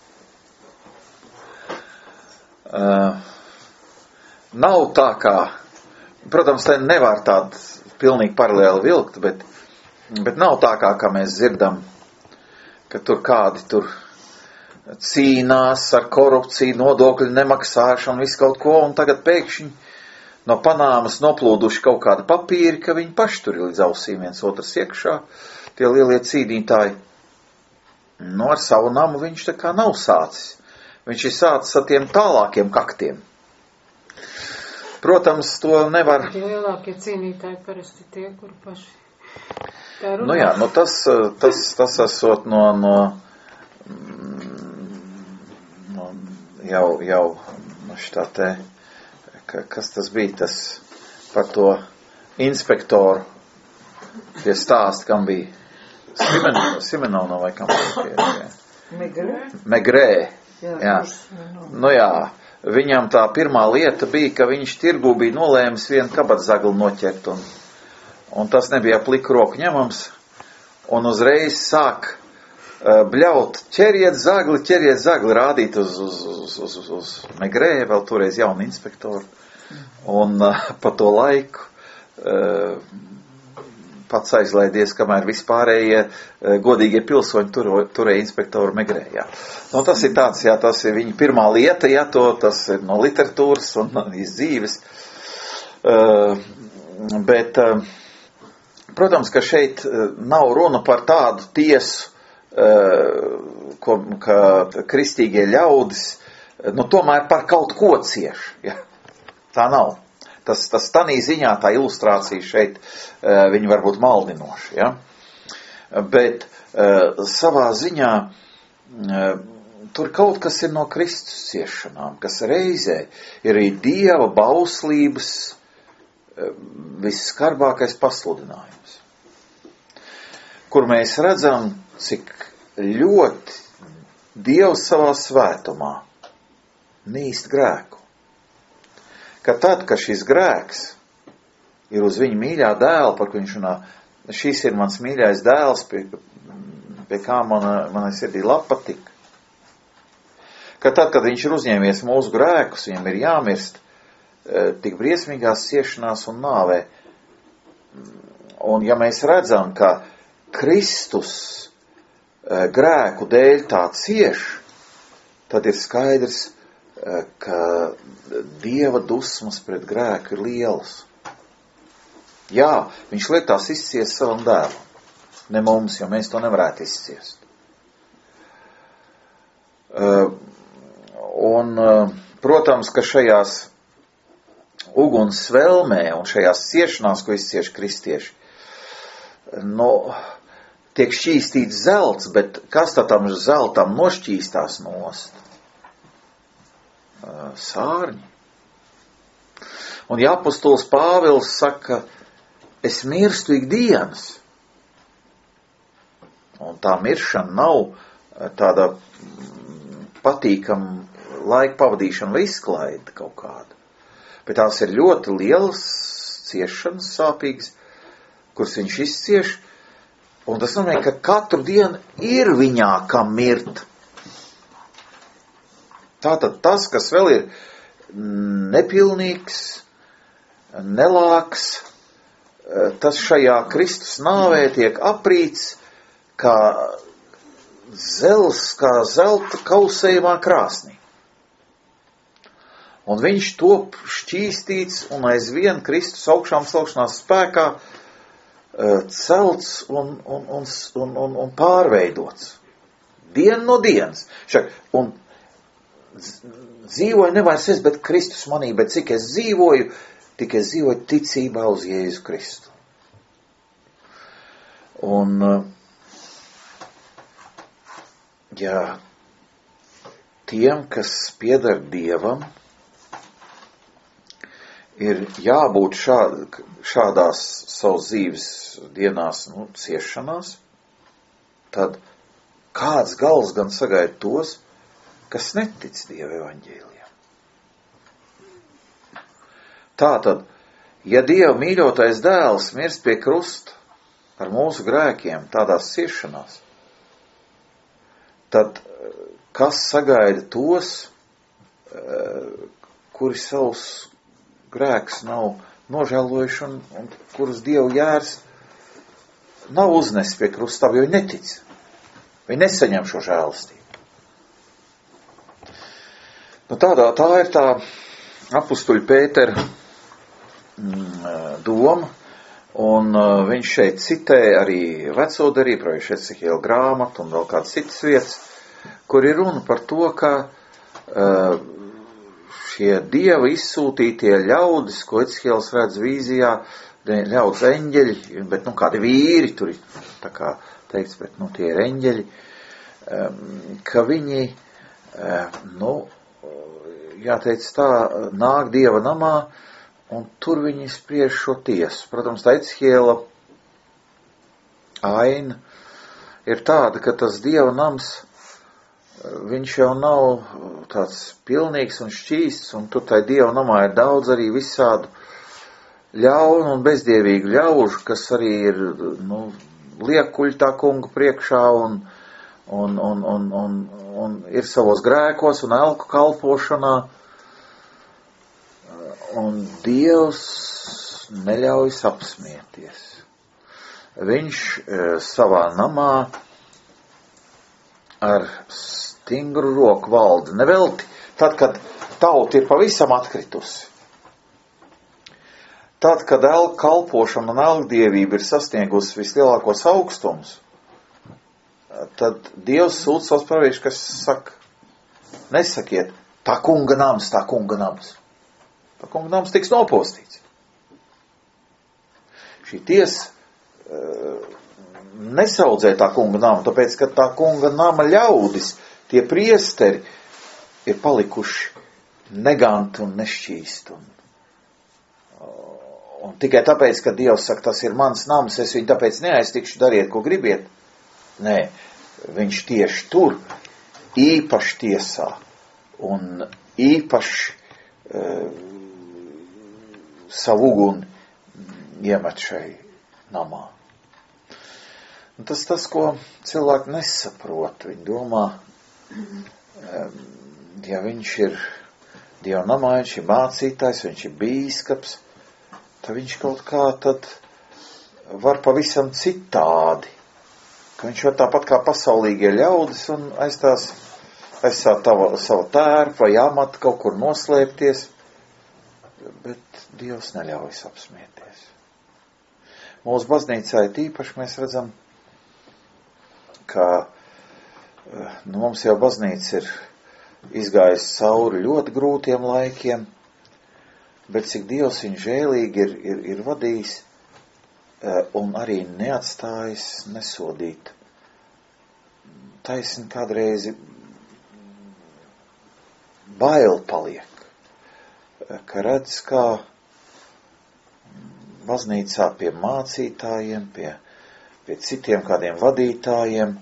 nav tā kā, protams, te nevar tādu pilnīgi paralēli vilkt, bet nav tā kā mēs dzirdam, ka tur kādi cīnās ar korupciju, nodokļu nemaksāšanu, visu kaut ko, un tagad pēkšņi no Panāmas noplūduši kaut kādi papīri, ka viņi paši tur ir līdz ausīm viens otrs iekšā, tie lielie cīnītāji. Ar savu namu viņš tā kā nav sācis. Viņš ir sācis ar tiem tālākiem kaktiem. Protams, to nevar... Tie lielākie cīnītāji parasti tie, kur paši tā runā. Tas esot jau šitā te, kas tas bija, tas par to inspektoru, tie stāsti, kam bija Simenovna vai kam bija? Megrē. Jā. Viņam tā pirmā lieta bija, ka viņš tirgū bija nolēmis vienu kabatzagli noķert, un tas nebija pliku roku ņemams, un uzreiz sāk bļaut, ķeriet zagli, rādīt uz Megrē, vēl toreiz jaunu inspektoru, un pa to laiku pats aizlaidies, kamēr vispārējie godīgie pilsoņi turēja inspektoru Megrē, jā. Tas ir tāds, jā, tas ir viņa pirmā lieta, jā, tas ir no literatūras un iz dzīves. Bet, protams, ka šeit nav runa par tādu tiesu, ka kristīgie ļaudis, tomēr par kaut ko cieš, jā. Tā nav. Tas tanī ziņā, tā ilustrācija šeit, viņi var būt maldinoši, ja? Bet savā ziņā tur kaut kas ir no Kristus ciešanām, kas reizē ir arī Dieva bauslības visskarbākais pasludinājums, kur mēs redzam, cik ļoti Dievs savā svētumā nīst grēku. Ka tad, ka šis grēks ir uz viņa mīļā dēla, par ko viņš runā, šis ir mans mīļais dēls, pie kā manai sirdī labi patika. Ka tad, kad viņš ir uzņēmies mūsu grēkus, viņam ir jāmirst tik briesmīgās ciešanās un nāvē. Un ja mēs redzam, ka Kristus grēku dēļ tā cieš, tad ir skaidrs, ka Dieva dusmas pret grēku ir lielas. Jā, viņš liek tās izciest savam dēlam. Ne mums, jo mēs to nevarētu izciest. Protams, ka šajās uguns svelmē un šajās ciešanās, ko izcieš kristieši, tiek šķīstīts zelts, bet kas tad tam zeltam nošķīstās nost? Sārņi. Un ja apostols Pāvils saka, es mirstu ikdienas, un tā miršana nav tāda patīkama laika pavadīšana vai izklaide kaut kāda, bet tās ir ļoti lielas ciešanas, sāpīgas, kuras viņš izcieš, un tas nozīmē, ka katru dienu ir viņā kam mirt. Tātad tas, kas vēl ir nepilnīgs, nelāks, tas šajā Kristus nāvē tiek aprīts kā zelta kausējumā krāsnī. Un viņš top šķīstīts un aizvien Kristus augšām celšanās spēkā celts un pārveidots. Dienu no dienas. Un dzīvoju nevairs es, bet Kristus manī, bet cik es dzīvoju, tik es dzīvoju ticībā uz Jēzu Kristu. Un, ja tiem, kas pieder Dievam, ir jābūt šādās savas dzīves dienās, ciešanās, tad kāds gals gan sagaida tos, kas netic Dieva evaņģēlijam. Tātad, ja Dieva mīļotais dēls mirst pie krusta ar mūsu grēkiem tādās ciešanās, tad kas sagaida tos, kuri savus grēks nav nožēlojuši un kurus Dievu jērs nav uznesis pie krusta, jo viņi netic. Viņi nesaņem šo žēlastību. Tā ir tā apustuļa Pētera doma, un viņš šeit citē arī veco darību, pravišu Ezehiela grāmatu un vēl kādas citas vietas, kur ir runa par to, ka šie Dieva izsūtītie ļaudis, ko Ezehiels redz vīzijā, ļaudis eņģeļi, bet kādi vīri tur ir, tā kā teikts, bet tie ir eņģeļi, ka viņi, jāteic tā, nāk Dieva namā, un tur viņi spriež šo tiesu. Protams, tā Ezehiela aina ir tāda, ka tas Dieva nams, viņš jau nav tāds pilnīgs un šķīsts, un tur tai Dieva namā ir daudz arī visādu ļaunu un bezdievīgu ļaužu, kas arī ir, liekuļi tā kunga priekšā un ir savos grēkos un elku kalpošanā. Un Dievs neļaujas apsmieties. Viņš savā namā ar stingru roku valda. Nevelti, tad, kad tauta ir pavisam atkritusi. Tad, kad elku kalpošana un elkdievība ir sasniegusi vislielākos augstumus, tad Dievs sūta savus praviešus, kas saka, nesakiet, tā kunga nams, tā kunga nams. Tā kunga nams tiks nopostīts. Šī tiesa nesaudzē tā kunga namu, tāpēc, ka tā kunga nama ļaudis, tie priesteri, ir palikuši neganti un nešķīsti. Un tikai tāpēc, ka Dievs saka, tas ir mans nams, es viņu tāpēc neaiztikšu, dariet, ko gribiet. Nē, viņš tieši tur īpaši tiesā un īpaši savu uguni iemet šai namā. Un tas, ko cilvēki nesaprot, viņi domā, ja viņš ir Dieva namā, viņš ir mācītājs, viņš ir bīskaps, tad viņš kaut kā tad var pavisam citādi, ka viņš var tāpat kā pasaulīgie ļaudis un aizstāt savu tērpu vai amatu kaut kur noslēpties, bet Dievs neļaujas apsmieties. mūsu baznīcā tīpaši mēs redzam, ka mums jau baznīca ir izgājusi cauri ļoti grūtiem laikiem, bet cik Dievs viņu žēlīgi ir vadījis un arī neatstājis nesodīt. Taisni kādreiz bail paliek, ka redz, kā baznīcā pie mācītājiem, pie citiem kādiem vadītājiem,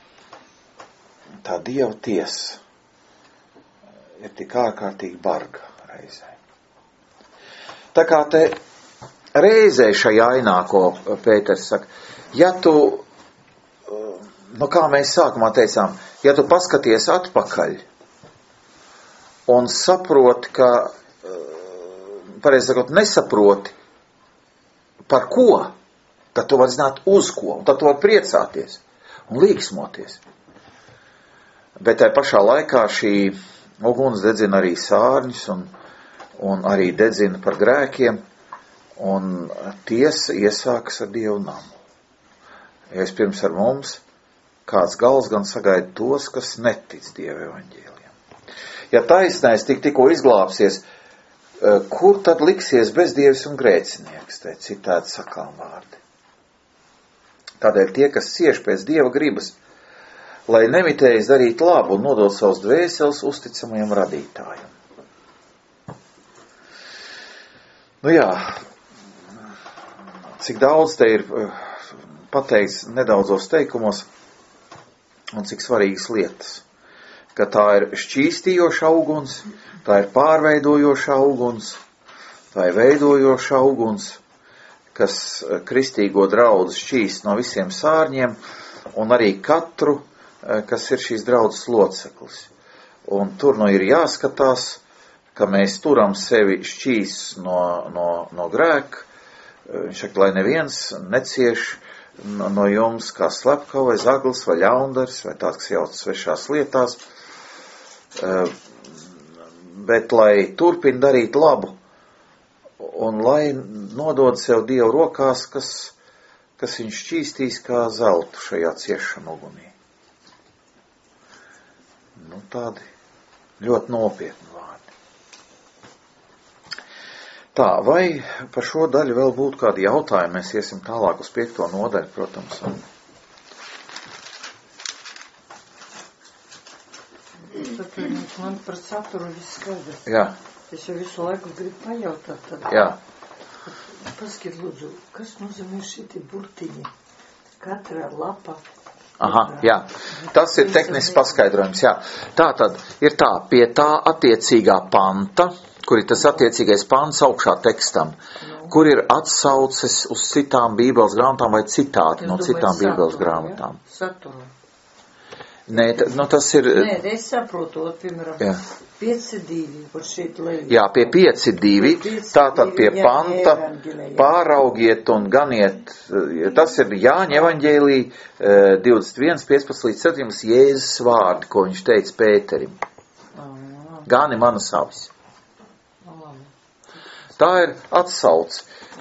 tā Dieva tiesa ir tik ārkārtīgi barga reizē. Tā kā te reizē šajā ainā, ko Pēters saka, ja tu, kā mēs sākumā teicām, ja tu paskaties atpakaļ un saproti, ka, pareizi sakot, nesaproti, par ko, tad tu vari zināt uz ko, un tad tu vari priecāties un līksmoties. Bet tai pašā laikā šī uguns dedzina arī sārņus un arī dedzina par grēkiem, un tiesa iesākas ar Dievu namu. Ja vispirms ar mums, kāds gals gan sagaida tos, kas netic Dieva evaņģēlijam. Ja taisnais tikko izglābsies, kur tad liksies bezdievis un grēcinieks, te citēti sakām vārdi. Tādēļ tie, kas cieš pēc Dieva gribas, lai nemitējas darīt labu un nodot savus dvēseles uzticamajam radītājam. Jā, cik daudz te ir pateikts nedaudzos teikumos un cik svarīgas lietas, ka tā ir šķīstījoša uguns, tā ir pārveidojoša uguns, tā ir veidojoša uguns, kas kristīgo draudzi šķīst no visiem sārņiem un arī katru, kas ir šīs draudzes loceklis. Un tur ir jāskatās, ka mēs turam sevi šķīs no grēka. Viņš saka, lai neviens necieš no jums kā slepkava vai zaglis vai ļaundaris vai tāds, kas jaucas svešās lietās, bet lai turpina darīt labu un lai nodod sev Dievu rokās, kas viņš šķīstīs kā zeltu šajā ciešanu ugunī. Tādi ļoti nopietni vārdi. Tā, vai par šo daļu vēl būtu kādi jautājumi? Mēs iesim tālāk uz 5. nodaļu, protams. Man par saturu viss skaidrs. Jā. Es jau visu laiku gribu pajautāt. Tad. Jā. Paskiet, lūdzu, kas nozīmē šitie burtiņi? Katra lapa. Aha, jā. Tas ir tehnisks paskaidrojums, jā. Tā tad ir tā, pie tā attiecīgā panta, kur ir tas attiecīgais pants augšā tekstam, kur ir atsauces uz citām bībeles grāmatām vai citāti no citām bībeles grāmatām. Saturu. Nē, tas ir... Nē, es saprotu, piemēram, 5.2, par šeit leju. Jā, pie 5.2, tātad pie panta pāraugiet un ganiet, tas ir Jāņa evaņģēlī 21, 15 līdz 17 Jēzus vārdi, ko viņš teica Pēterim. Gani manas avis. Tā ir atsauc.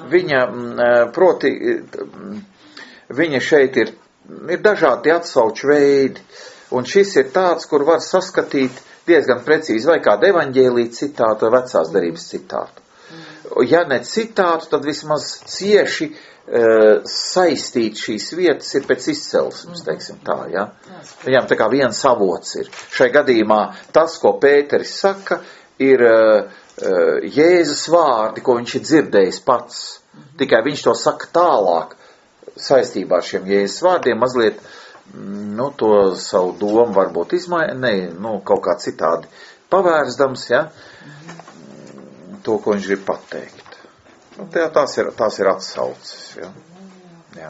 Viņa šeit ir dažādi atsauču veidi. Un šis ir tāds, kur var saskatīt diezgan precīzi vai kādu evaņģēliju citātu vai vecās derības citātu. Ja ne citātu, tad vismaz cieši saistīt šīs vietas ir pēc izcelsmes, teiksim tā, ja. Viņam tā kā viens avots ir. Šai gadījumā tas, ko Pēteris saka, ir Jēzus vārdi, ko viņš ir dzirdējis pats. Tikai viņš to saka tālāk saistībā ar šiem Jēzus vārdiem, mazliet to savu domu varbūt kaut kā citādi pavērsdams, ja, to, ko viņš grib pateikt. Tās ir atsauces, ja. Jā.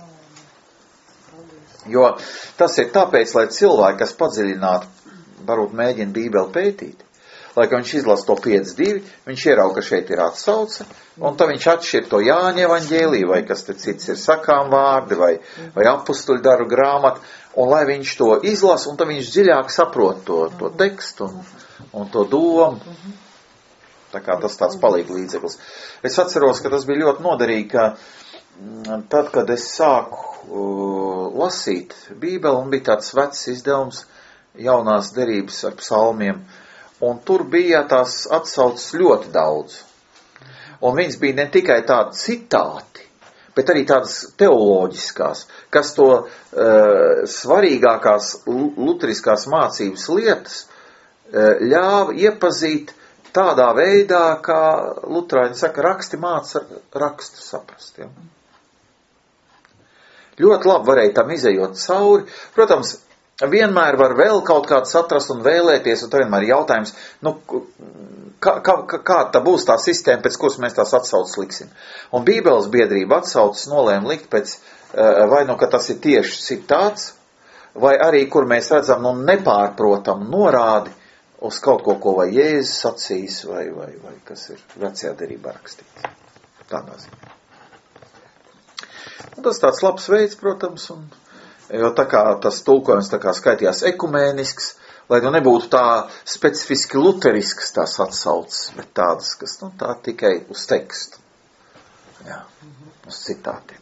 Jo tas ir tāpēc, lai cilvēki, kas padziļināti, varbūt mēģina Bībeli pētīt, lai ka viņš izlasa to 5.2, viņš ierauga, ka šeit ir atsauce, un tad viņš atšķir to Jāņa evaņģēliju, vai kas te cits ir sakām vārdi, vai apustuļu darbu grāmatu, un lai viņš to izlasa, un tad viņš dziļāk saprot to tekstu un to domu. Tā kā tas tāds palīg līdzeklis. Es atceros, ka tas bija ļoti noderīgi, ka tad, kad es sāku lasīt Bībeli, un bija tāds vecs izdevums jaunās derības ar psalmiem, un tur bija tās atsaucas ļoti daudz. Un viņas bija ne tikai tādi citāti, bet arī tādas teoloģiskās, kas to svarīgākās luteriskās mācības lietas ļāva iepazīt tādā veidā, kā luterāņi saka, raksti māca rakstu saprast. Ja? Ļoti labi varēja tam izejot cauri. Protams, vienmēr var vēl kaut kāds atrast un vēlēties, un tā vienmēr ir jautājums, kāda tā būs tā sistēma, pēc kuras mēs tās atsaucas liksim. Un Bībeles biedrība atsaucas nolēma likt pēc, vai ka tas ir tieši citāts, vai arī, kur mēs redzam, nepārprotam norādi uz kaut ko vai Jēzus sacījis, vai kas ir vecajā derībā rakstīts. Tādā ziņā. Un tas tāds labs veids, protams, jo tā kā tas tulkojums tā kā skaitījās ekumēnisks, lai nebūtu tā specifiski luterisks tās atsaucas, bet tādas, kas tā tikai uz tekstu. Jā, uz citātiem.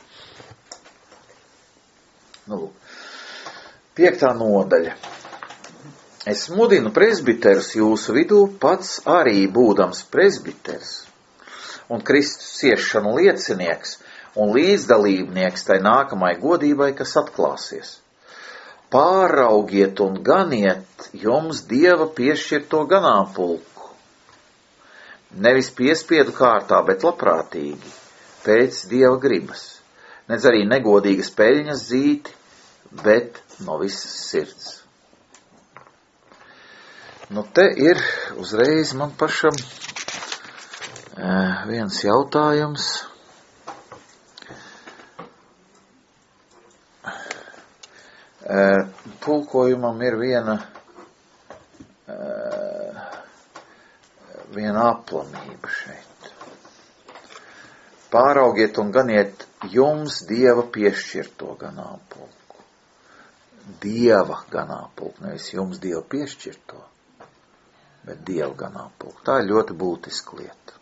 5. nodaļa. Es mudinu presbiterus jūsu vidū, pats arī būdams presbiters un Kristus ciešanu liecinieks un līdzdalībnieks tai nākamai godībai, kas atklāsies. Pāraugiet un ganiet jums Dieva piešķirto ganāmpulku. Nevis piespiedu kārtā, bet labprātīgi, pēc Dieva gribas. Nedz arī negodīgas peļņas zīti, bet no visas sirds. Te ir uzreiz man pašam viens jautājums. Tulkojumam ir viena aplamība šeit. Pāraugiet un ganiet jums Dieva piešķirto ganāmpulku. Dieva ganāmpulku, nevis jums Dieva piešķirto, bet Dieva ganāmpulku. Tā ir ļoti būtiska lieta.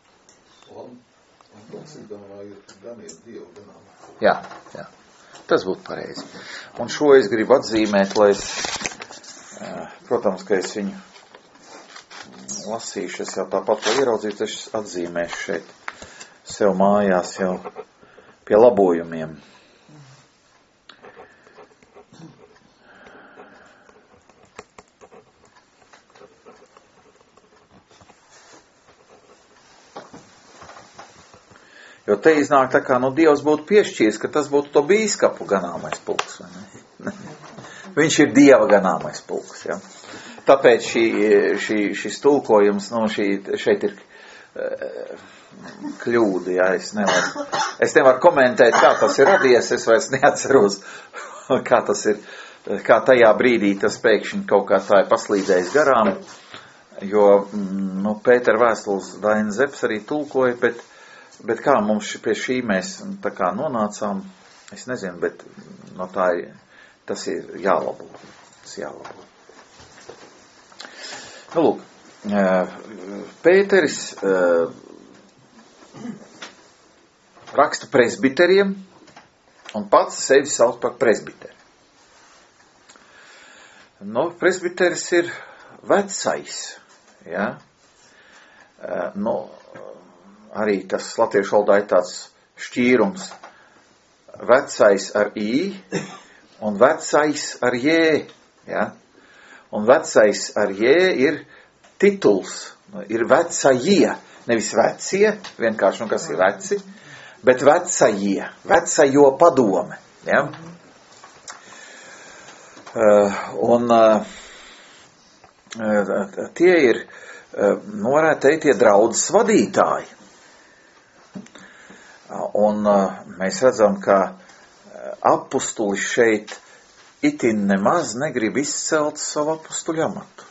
Jā. Tas būtu pareizi. Un šo es gribu atzīmēt, lai es, protams, ka es viņu lasīšu, es jau tāpat ieraudzīšu, es atzīmēšu šeit sev mājās jau pie labojumiem. Jo te iznāk tā kā, Dievs būtu piešķīris, ka tas būtu to bīskapu ganāmais pulks. Viņš ir Dieva ganāmais pulks. Ja? Tāpēc šis tulkojums, šeit ir kļūda. Ja? Es nevaru komentēt, kā tas ir radies, es vairs neatceros, kā tas ir, kā tajā brīdī tas pēkšņi kaut kā tā ir paslīdējis garām, jo, Pētera vēstules Daina Zepes arī tulkoja, bet kā mums pie šī mēs tā kā nonācām, es nezinu, bet tas ir jālabo. Tas jālabo. Lūk, Pēteris raksta presbiteriem un pats sevi sauc par presbiteri. Presbiteris ir vecais, ja? Arī tas latviešu valodā ir tāds šķīrums. Vecais ar I un vecais ar J. Ja? Un vecais ar J ir tituls. Ir vecajie. Nevis vecie, vienkārši, kas ir veci, bet vecajie. Vecajo padome. Ja? Tie ir, varētu teikt, tie draudzes vadītāji. Un mēs redzam, ka apustulis šeit itin nemaz negrib izcelt savu apustuļu amatu.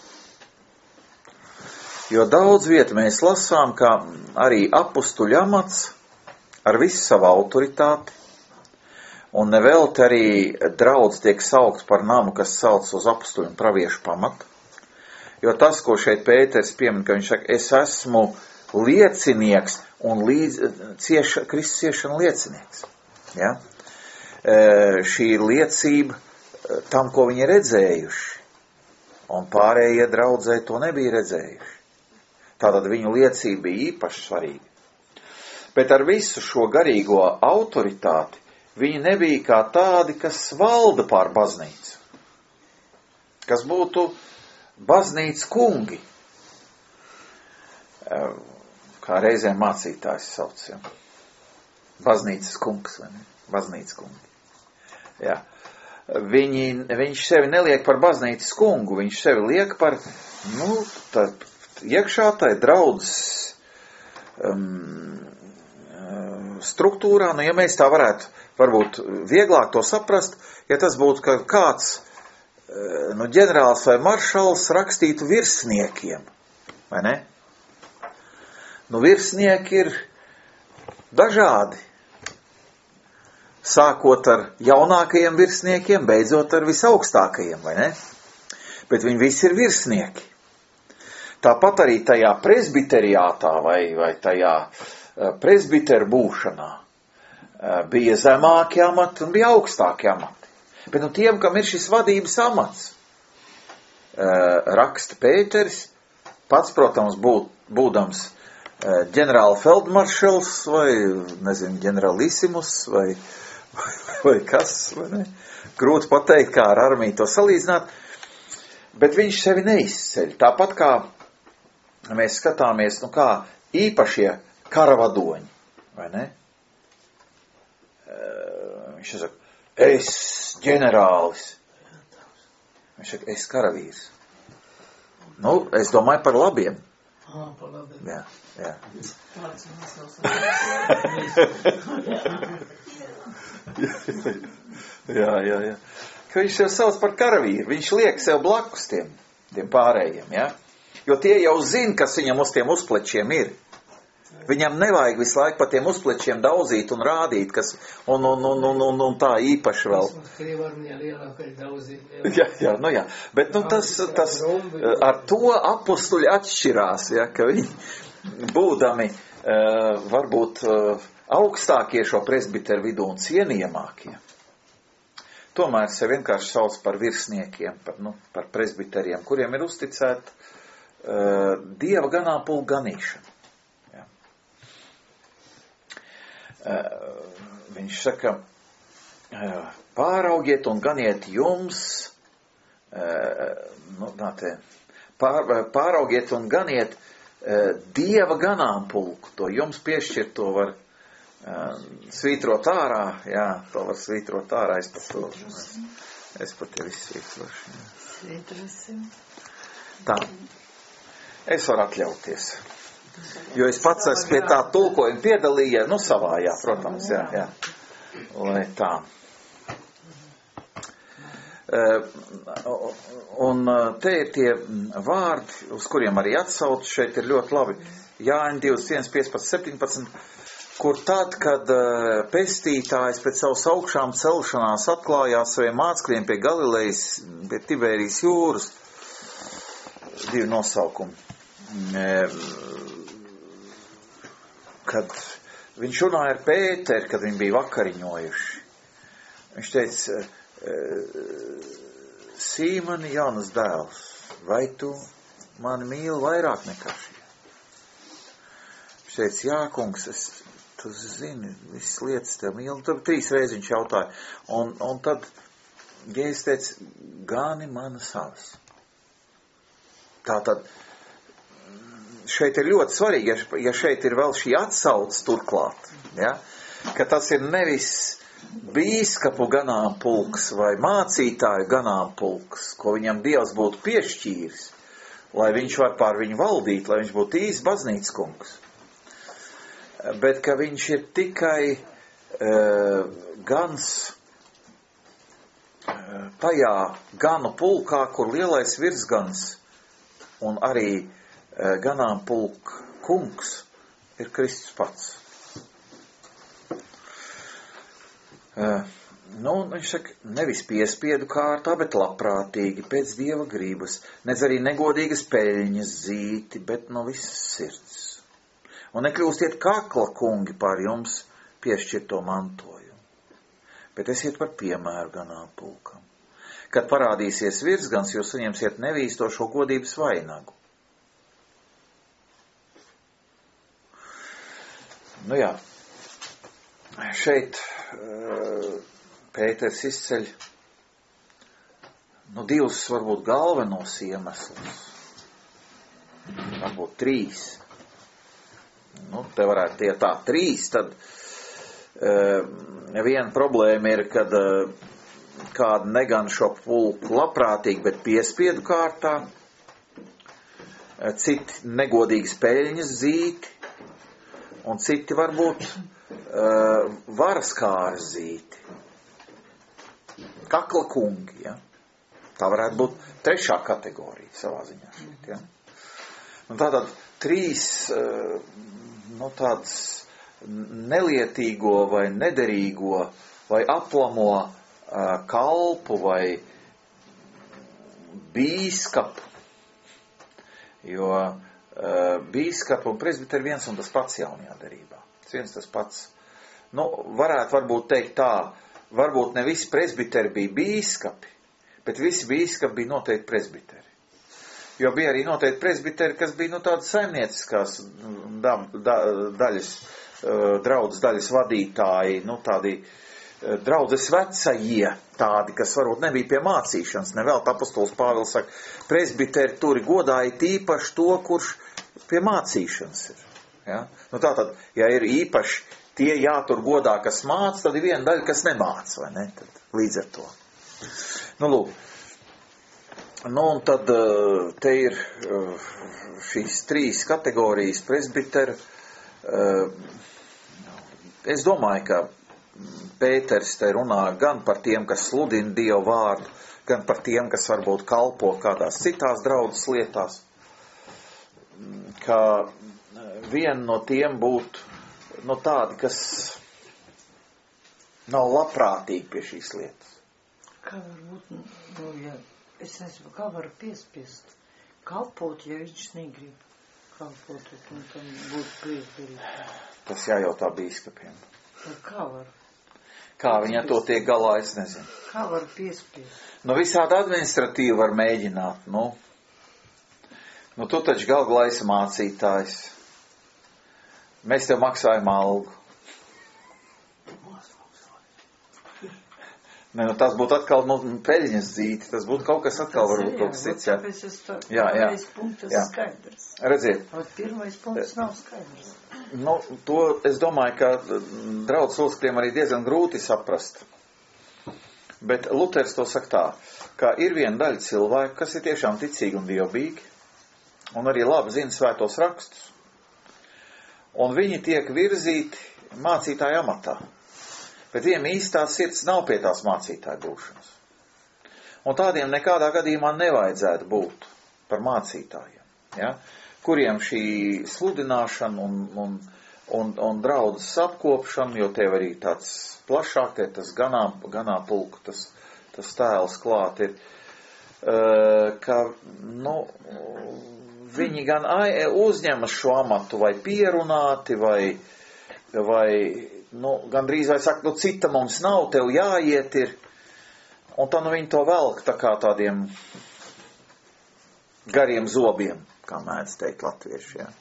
Jo daudz vietu mēs lasām, ka arī apustuļu amats ar visu savu autoritāti, un nevelti arī draudz tiek saukts par namu, kas sauc uz apustuļu un praviešu pamatu. Jo tas, ko šeit Pēters piemin, ka viņš saka, es esmu liecinieks un Kristus ciešana liecinieks. Ja? Šī ir liecība tam, ko viņi redzējuši, un pārējie draudzē to nebija redzējuši. Tātad viņu liecība bija īpaši svarīga. Bet ar visu šo garīgo autoritāti viņi nebija kā tādi, kas valda pār baznīcu, kas būtu baznīcas kungi, kā reizēm mācītājs sauc, ja? Baznīcas kungs, vai ne? Baznīcas kungi. Jā. Viņš sevi neliek par baznīcas kungu, viņš sevi liek par, iekšā tai draudzes struktūrā, ja mēs tā varētu varbūt vieglāk to saprast, ja tas būtu kāds ģenerālis vai maršals rakstītu virsniekiem, vai ne? Virsnieki ir dažādi. Sākot ar jaunākajiem virsniekiem, beidzot ar visaugstākajiem, vai ne? Bet viņi visi ir virsnieki. Tāpat arī tajā presbiteriātā vai tajā presbiteru būšanā bija zemāki amati un bija augstāki amati. Bet tiem, kam ir šis vadības amats, raksta Pēteris, pats, protams, būdams ģenerāla feldmaršals vai, ģeneralisimus vai kas, vai ne? Grūti pateikt, kā ar armiju to salīdzināt, bet viņš sevi neizceļ. Tāpat kā mēs skatāmies, kā īpašie karavadoņi, vai ne? Viņš saka, es ģenerālis. Viņš saka, es karavīrs. Es domāju par labiem. Par labiem. Jā. Jā. Ka viņš sev sauc par karavīru. Viņš liek sev blakus tiem pārējiem, jā. Jo tie jau zina, kas viņam uz tiem uzplečiem ir. Viņam nevajag visu laiku pa tiem uzplečiem daudzīt un rādīt, kas, un tā īpaši vēl. Jā. Bet, tas ar to apustuļi atšķirās, ja, ka viņi būdami, varbūt augstākie šo presbiteru vidū un cienījamākie. Tomēr se vienkārši sauc par virsniekiem, par presbiteriem, kuriem ir uzticēta Dieva ganāmpulku ganīšana. Viņš saka, pāraugiet un ganiet jums, pāraugiet un ganiet Dieva ganāmpulku, to jums piešķirt, to var svītrot ārā, jā, to var svītrot ārā, es pat tev izsvītrošu. Svītrosim. Tā, es varu atļauties. Jo es pats esmu pie tā tulkojuma piedalījies, savā, jā, protams, jā. Lai tā. Un te ir tie vārdi, uz kuriem arī atsauc, šeit ir ļoti labi. Jāņa 21, 15, 17, kur tad, kad pestītājs pēc savas augšām celšanās atklājās saviem mācekļiem pie Galilejas, pie Tiberijas jūras, 2 nosaukumi. Kad viņš runāja ar Pēteri, kad viņi bija vakariņojuši, viņš teica, Sīmani, Jānas dēls, vai tu mani mīli vairāk nekā šie? Viņš teica, jā, kungs, tu zini, visas lietas tev mīli. Tad 3 reizes viņš jautāja, un tad Jēzus teica, gani mana savas. Tātad, šeit ir ļoti svarīgi, ja šeit ir vēl šī atsauce turklāt, ja? Ka tas ir nevis bīskapu ganāmpulks vai mācītāju ganāmpulks, ko viņam Dievs būtu piešķīris, lai viņš var pār viņu valdīt, lai viņš būtu īsts baznīcas kungs. Bet ka viņš ir tikai gans tajā ganu pulkā, kur lielais virsgans un arī ganāmpulk kungs ir Kristus pats. Viņš saka, nevis piespiedu kārtā, bet labprātīgi, pēc Dieva gribas, nedz arī negodīgas peļņas zīti, bet no visas sirds. Un nekļūstiet kakla kungi pār jums piešķirto mantojumu, bet esiet par piemēru ganāmpulkam. Kad parādīsies virsgans, jūs saņemsiet nevīstošo godības vainagu. Nu jā, šeit Pēters izceļ divus varbūt galvenos iemeslus, varbūt 3. Te varētu tie tā 3, tad viena problēma ir, kad kāda negan šo pulku labprātīgi, bet piespiedu kārtā, citi negodīgas peļņas zīti, un citi varbūt varas kāras zīti. Kakla kungi, ja? Tā varētu būt 3. kategorija savā ziņā šeit, ja? Un tātad 3 tāds nelietīgo vai nederīgo vai aplamo kalpu vai bīskapu, jo bīskapu un presbiteri viens un tas pats jaunajā derībā. Viens tas pats. Varētu varbūt teikt tā, varbūt ne visi presbiteri bija bīskapi, bet visi bīskapi bija noteikti presbiteri. Jo bija arī noteikti presbiteri, kas bija tādas saimnieciskās daļas, draudzes daļas vadītāji, tādi draudzes vecajie, tādi, kas varbūt nebija pie mācīšanas. Nevēl apostols Pāvils saka, presbiteri turi godāja tīpaši to, kurš pie mācīšanas ir. Ja? Tātad, ja ir īpaši tie jātur godā, kas māc, tad ir viena daļa, kas nemāc, vai ne? Tad, līdz ar to. Lūk. Un tad te ir šīs 3 kategorijas presbiteru. Es domāju, ka Pēters te runā gan par tiem, kas sludina Dievu vārdu, gan par tiem, kas varbūt kalpo kādās citās draudzes lietās. Ka viena no tiem būtu tādi, kas nav labprātīgi pie šīs lietas. Kā var būt, es nezinu, kā var piespiest kalpot, ja viņš negrib kalpot, un tam būtu priekšdarīt. Tas jājautā bīskapiem. Kā var? Kā viņi ar to tiek galā, es nezinu. Kā var piespiest? Visādi administratīvi var mēģināt, tu taču galvā esi mācītājs. Mēs tev maksājam algu. Tas būtu atkal peļņas zīti, tas būtu kaut kas atkal varbūt kaut kas cits. Tāpēc es pirmais punkts skaidrs. Redziet. Pirmais punkts nav skaidrs. To es domāju, ka draudzes locekļiem arī diezgan grūti saprast. Bet Luters to saka tā, ka ir viena daļa cilvēku, kas ir tiešām ticīgi un dievbīgi, un arī labi zina svētos rakstus. Un viņi tiek virzīti mācītāja amatā. Bet viņiem īstās sirds nav pie tās mācītāja būšanas. Un tādiem nekādā gadījumā nevajadzētu būt par mācītājiem, ja? Kuriem šī sludināšana un draudzes apkopšana, jo tev arī tāds plašāk, tas ganāmpulku, tas tēls klāt ir, ka, viņi gan uzņemas šo amatu vai pierunāti, vai gandrīz vai saka, cita mums nav, tev jāiet ir, un tad viņi to velk tā kā tādiem gariem zobiem, kā mēdz teikt latvieši, jā.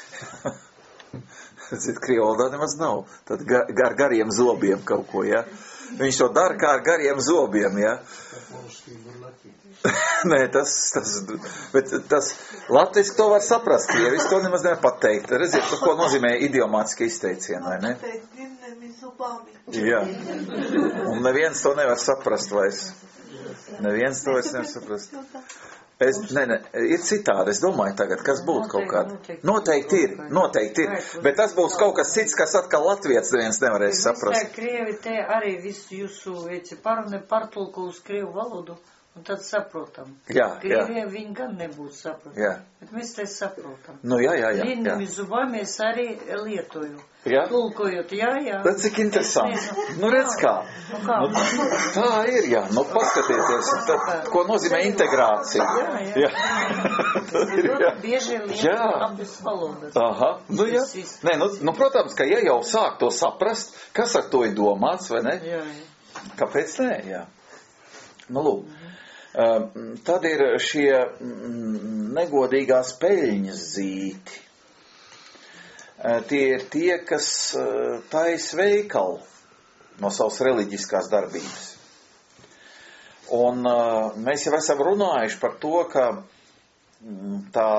Zit, krioldā nemaz nav, tad gariem zobiem kaut ko, jā. Viņš to dara kā ar gariem zobiem, jā. Nē, bet tas latviski to var saprast, ja visu to nemaz nevar pateikt. Redziet, ko nozīmē idiomātiski izteicieni, vai ne? Jā. Un neviens to nevar saprast vairs. Neviens to vairs nevar saprast. Ir citādi, es domāju tagad, kas būtu kaut kāda. Noteikti ir. Bet tas būs kaut kas cits, kas atkal latvietis neviens nevarēs saprast. Krievi te arī visu jūsu parune partulku uz krievu valodu. Un tad saprotam. Jā, jā. Krieviem viņi gan nebūtu saprotami. Jā. Bet mēs te saprotam. Nu, jā. Vienami zubām es arī lietoju. Jā. Tulkojot, jā. Bet cik interesanti. Nu, redz kā. Nu, tā ir, jā. Nu, paskatieties, tad, ko nozīmē integrācija. Jā. Jā. Bieži lieto abas valodas. Aha, nu jā. Nē, nu, protams, ka ja jau sāk to saprast, kas ar to ir domāts, vai ne? Jā. Kāpēc nē, jā. Nu, lūk. Tad ir šie negodīgās peļņas zīti. Tie ir tie, kas tais veikalu no savas reliģiskās darbības. Un mēs jau esam runājuši par to, ka tā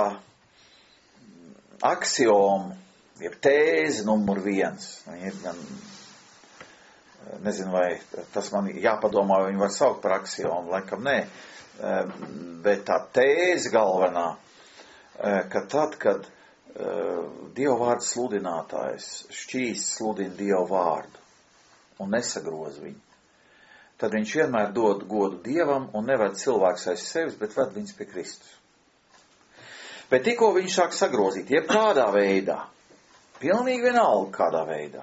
aksioma, jeb tēze numur 1, ir gan, nezinu, vai tas man jāpadomā, vai viņu var saukt par aksiomu, laikam nē, bet tā tēze galvenā, ka tad, kad Dieva vārdu sludinātājs šķīst sludina Dieva vārdu un nesagroz viņu, tad viņš vienmēr dod godu Dievam un neved cilvēks aiz sevis, bet ved viņus pie Kristus. Bet tikko viņš sāk sagrozīt, jebkādā veidā, pilnīgi vienalga kādā veidā,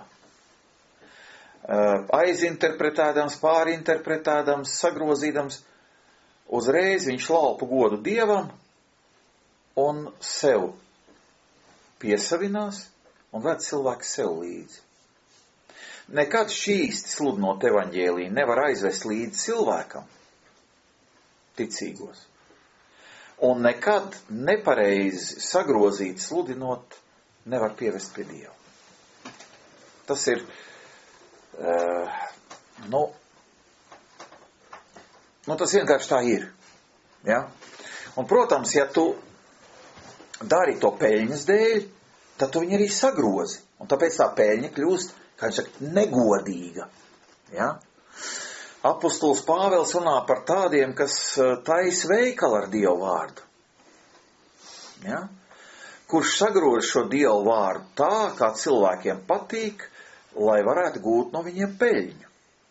aizinterpretēdams, pārinterpretēdams, sagrozīdams, uzreiz viņš laupa godu Dievam un sev piesavinās un ved cilvēku sev līdzi. Nekad šķīsti sludinot evaņģēliju nevar aizvest līdzi cilvēkam, ticīgos. Un nekad nepareizi sagrozīt sludinot nevar pievest pie Dieva. Tas ir, tas vienkārši tā ir. Ja? Un, protams, ja tu dari to peļņas dēļ, tad tu viņu arī sagrozi. Un tāpēc tā peļņa kļūst, kā viņš saka, negodīga. Ja? Apostols Pāvils runā par tādiem, kas tais veikalu ar Dievu vārdu. Ja? Kurš sagroz šo Dievu vārdu tā, kā cilvēkiem patīk, lai varētu gūt no viņiem peļņu.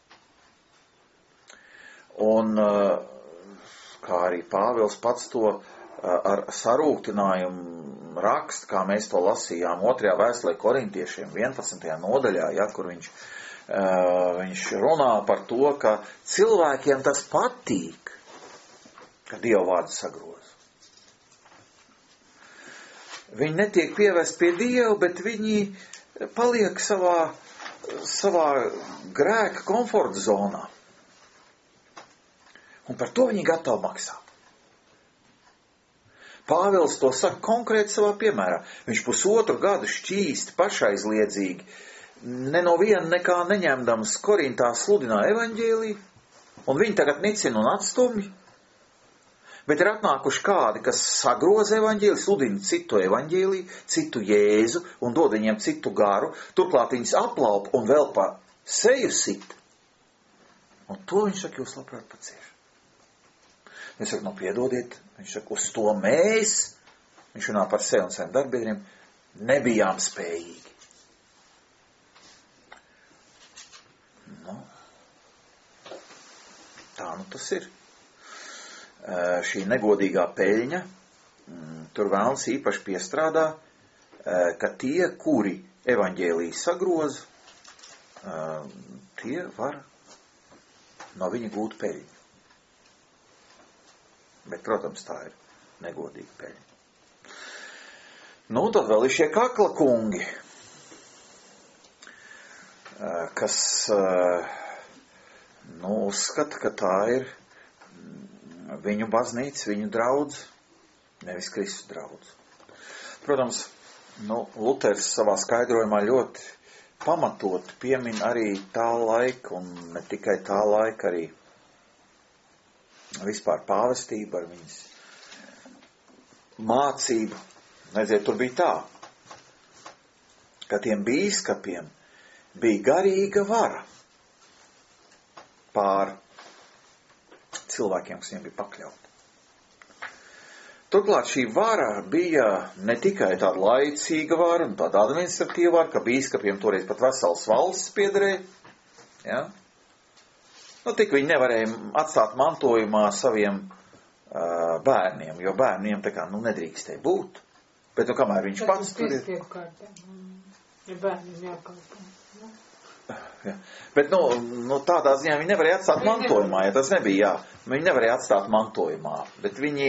Un kā arī Pāvils pats to ar sarūktinājumu raksta, kā mēs to lasījām 2. vēstulē Korintiešiem 11. nodaļā, ja, kur viņš runā par to, ka cilvēkiem tas patīk, ka Dieva vārdu sagroz. Viņi netiek pievest pie Dieva, bet viņi paliek savā grēka komforta zonā. Un par to viņi gatavi maksāt. Pāvils to saka konkrēti savā piemērā. Viņš 1,5 gadu šķīsti pašaizliedzīgi, ne no viena nekā neņemdams Korintā sludināja evaņģēliju, un viņi tagad nicina un atstumj. Bet ir atnākuši kādi, kas sagroza evaņģēliju, sludina citu evaņģēliju, citu Jēzu un dod viņiem citu garu, turklāt viņus aplaup un vēl pa seju sit. Un to viņš saka, jūs labprāt pacieš. Viņš saka, piedodiet, viņš saka, uz to mēs, viņš runā par sevi un saviem darbiedriem, nebijām spējīgi. Tā tas ir. Šī negodīgā peļņa, tur vēlns īpaši piestrādā, ka tie, kuri evaņģēliju sagroz, tie var no viņa gūt peļņu. Bet, protams, tā ir negodīga peļņa. Tad vēl ir šie kakla kungi, kas uzskata, ka tā ir viņu baznīca, viņu draudz, nevis Kristus draudz. Protams, Luters savā skaidrojumā ļoti pamatot piemin arī tā laika, un ne tikai tā laika, arī vispār pāvestība ar viņas mācību. Redziet, tur bija tā, ka tiem bīskapiem bija garīga vara pār cilvēkiem, kas viņiem bija pakļauti. Turklāt šī vara bija ne tikai tāda laicīga vara un tāda administratīva vara, ka bīskapiem toreiz pat vesels valsts piederēja, ja? Tik viņi nevarēja atstāt mantojumā saviem bērniem, jo bērniem tā kā, nedrīkstēja būt. Bet, kamēr viņš pats tur ir. Ja bērniem jākalpo. Ja. Bet, tādā ziņā viņi nevarēja atstāt mantojumā, ja tas nebija, viņi nevarēja atstāt mantojumā, bet viņi,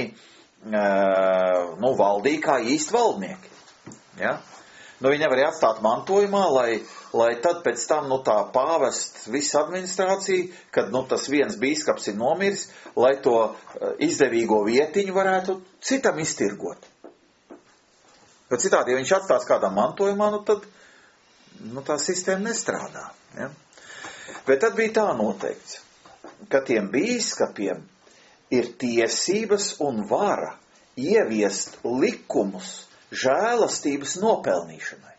valdīja kā īsti valdnieki. Ja? Viņi nevarēja atstāt mantojumā, lai tad pēc tam, tā pāvest visu administrāciju, kad, tas viens bīskaps ir nomiris, lai to izdevīgo vietiņu varētu citam iztirgot. Bet citādi, ja viņš atstās kādā mantojumā, tad, tā sistēma nestrādā. Ja? Bet tad bija tā noteikts, ka tiem bīskapiem ir tiesības un vara ieviest likumus žēlastības nopelnīšanai.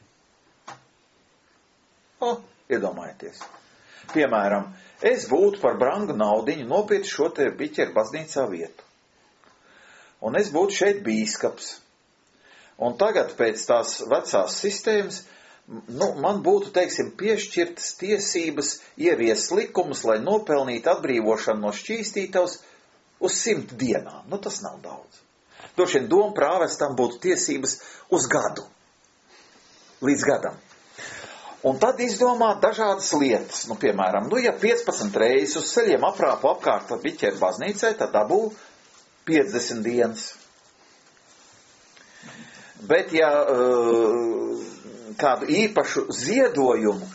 Iedomājieties. Piemēram, es būtu par brangu naudiņu nopirkt šo te biķeru baznīcā vietu. Un es būtu šeit bīskaps. Un tagad pēc tās vecās sistēmas, man būtu, piešķirtas tiesības ieviest likumus, lai nopelnītu atbrīvošanu no šķīstītavas uz 100 dienām. Tas nav daudz. Droši vien doma prāvestam būtu tiesības uz gadu. Līdz gadam. Un tad izdomāt dažādas lietas. Piemēram, ja 15 reizes uz ceļiem aprāpu apkārt biķeru baznīcai, tad dabū 50 dienas. Bet, ja kādu īpašu ziedojumu,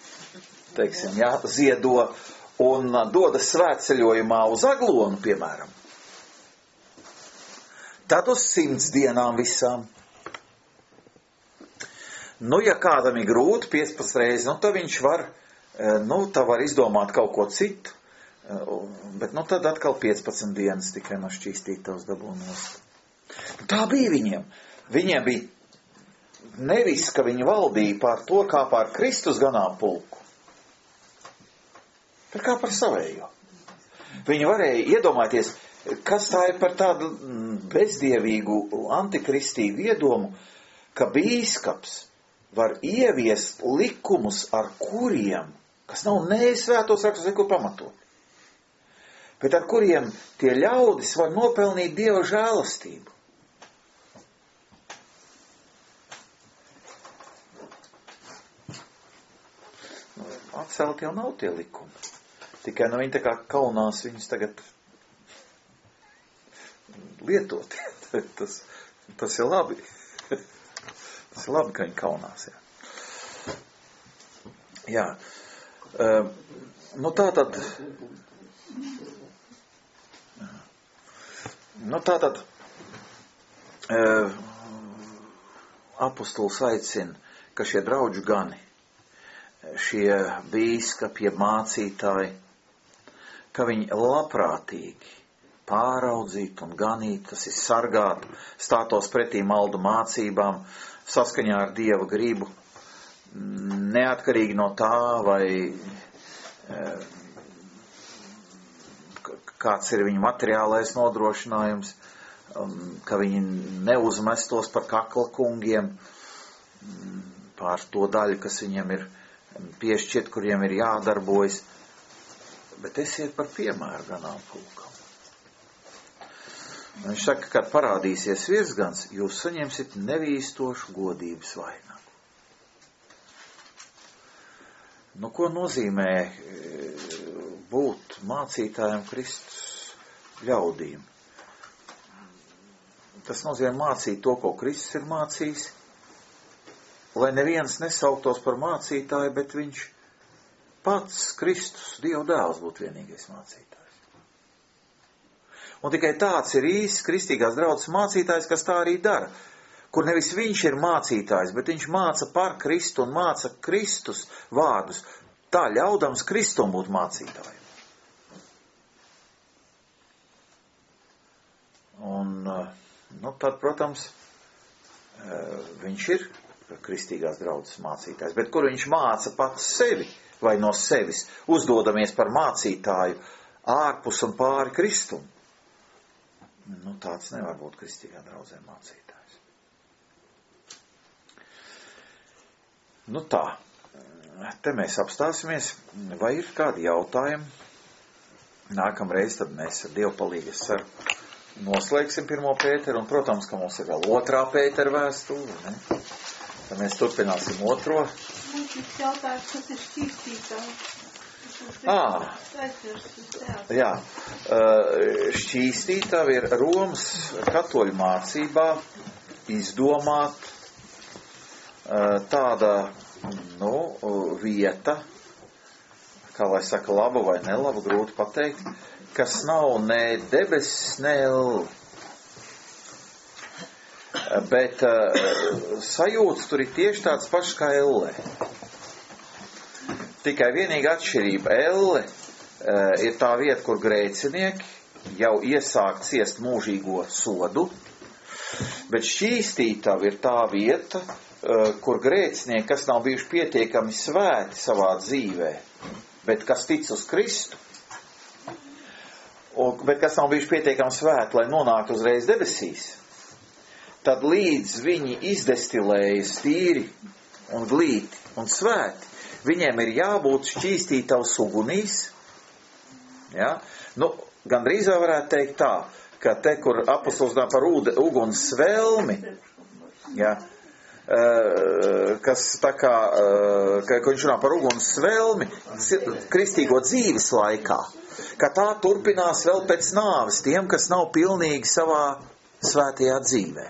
ziedo un dodas svētceļojumā uz Aglonu, piemēram, tad uz 100 dienām visām. Ja kādam ir grūti 15 reizes, tad viņš var, tā var izdomāt kaut ko citu, bet, tad atkal 15 dienas tikai no šķīstītavas dabūnos. Tā bija viņiem. Viņiem bija nevis, ka viņi valdīja pār to, kā pār Kristus ganāmpulku, bet kā par savējo. Viņi varēja iedomāties, kas tā ir par tādu bezdievīgu, antikristīgu iedomu, ka bīskaps var ieviest likumus, ar kuriem, kas nav svētos rakstus nekur pamatot, bet ar kuriem tie ļaudis var nopelnīt Dieva žēlastību. Atcelt jau nav tie likumi. Tikai viņi tā kā kaunās viņus tagad lietot. Tas ir labi. Tas ir labi, ka viņi kaunās. Jā. Tātad apostols aicina, ka šie draudžu gani, šie bīskapi, jeb mācītāji, ka viņi labprātīgi pāraudzītu un ganītu, tas ir sargātu, stātos pretī maldu mācībām, saskaņā ar Dieva gribu, neatkarīgi no tā, vai kāds ir viņu materiālais nodrošinājums, ka viņi neuzmestos par kakla kungiem, pār to daļu, kas viņiem ir piešķirt, kuriem ir jādarbojas, bet esiet par piemēru ganāmpulkam. Viņš saka, kad parādīsies virsgans, jūs saņemsiet nevīstošu godības vainagu. Ko nozīmē būt mācītājiem Kristus ļaudīm? Tas nozīmē mācīt to, ko Kristus ir mācījis, lai neviens nesauktos par mācītāju, bet viņš pats, Kristus, Dieva dēls, būtu vienīgais mācītājs. Un tikai tāds ir īsts kristīgās draudzes mācītājs, kas tā arī dara, kur nevis viņš ir mācītājs, bet viņš māca par Kristu un māca Kristus vārdus, tā ļaudams Kristum būt mācītājiem. Un, tad, protams, viņš ir kristīgās draudzes mācītājs, bet kur viņš māca pats sevi vai no sevis, uzdodamies par mācītāju ārpus un pāri Kristum. Tāds nevar būt kristīgā draudzē mācītājs. Tā, te mēs apstāsimies, vai ir kādi jautājumi? nākamreiz tad mēs ar Dievu palīgu noslēgsim 1. Pēteru, un, protams, ka mums ir vēl 2. Pētera vēstule, ne? Tad mēs turpināsim 2. Mums ir jautājums, kas ir šķīstītājs. Jā, šķīstītava ir Romas katoļu mācībā izdomāt tāda, vieta, kā lai saka, laba vai nelaba, grūti pateikt, kas nav ne debesis, ne elle. Bet sajūtas tur ir tieši tāds pašs kā elle. Tikai vienīga atšķirība. Elle ir tā vieta, kur grēcinieki jau iesāk ciest mūžīgo sodu, bet šķīstītava ir tā vieta, kur grēcinieki, kas nav bijuši pietiekami svēti savā dzīvē, bet kas tic uz Kristu, bet kas nav bijuši pietiekami svēti, lai nonāktu uzreiz debesīs, tad līdz viņi izdestilējas tīri un glīti un svēti, viņiem ir jābūt šķīstītavas ugunīs. Ja? Gandrīz vai varētu teikt tā, ka te, kur apostols runā par uguns svelmi, ja? Kas tā kā, ka viņš runā par uguns svelmi kristīgo dzīves laikā, ka tā turpinās vēl pēc nāves tiem, kas nav pilnīgi savā svētajā dzīvē.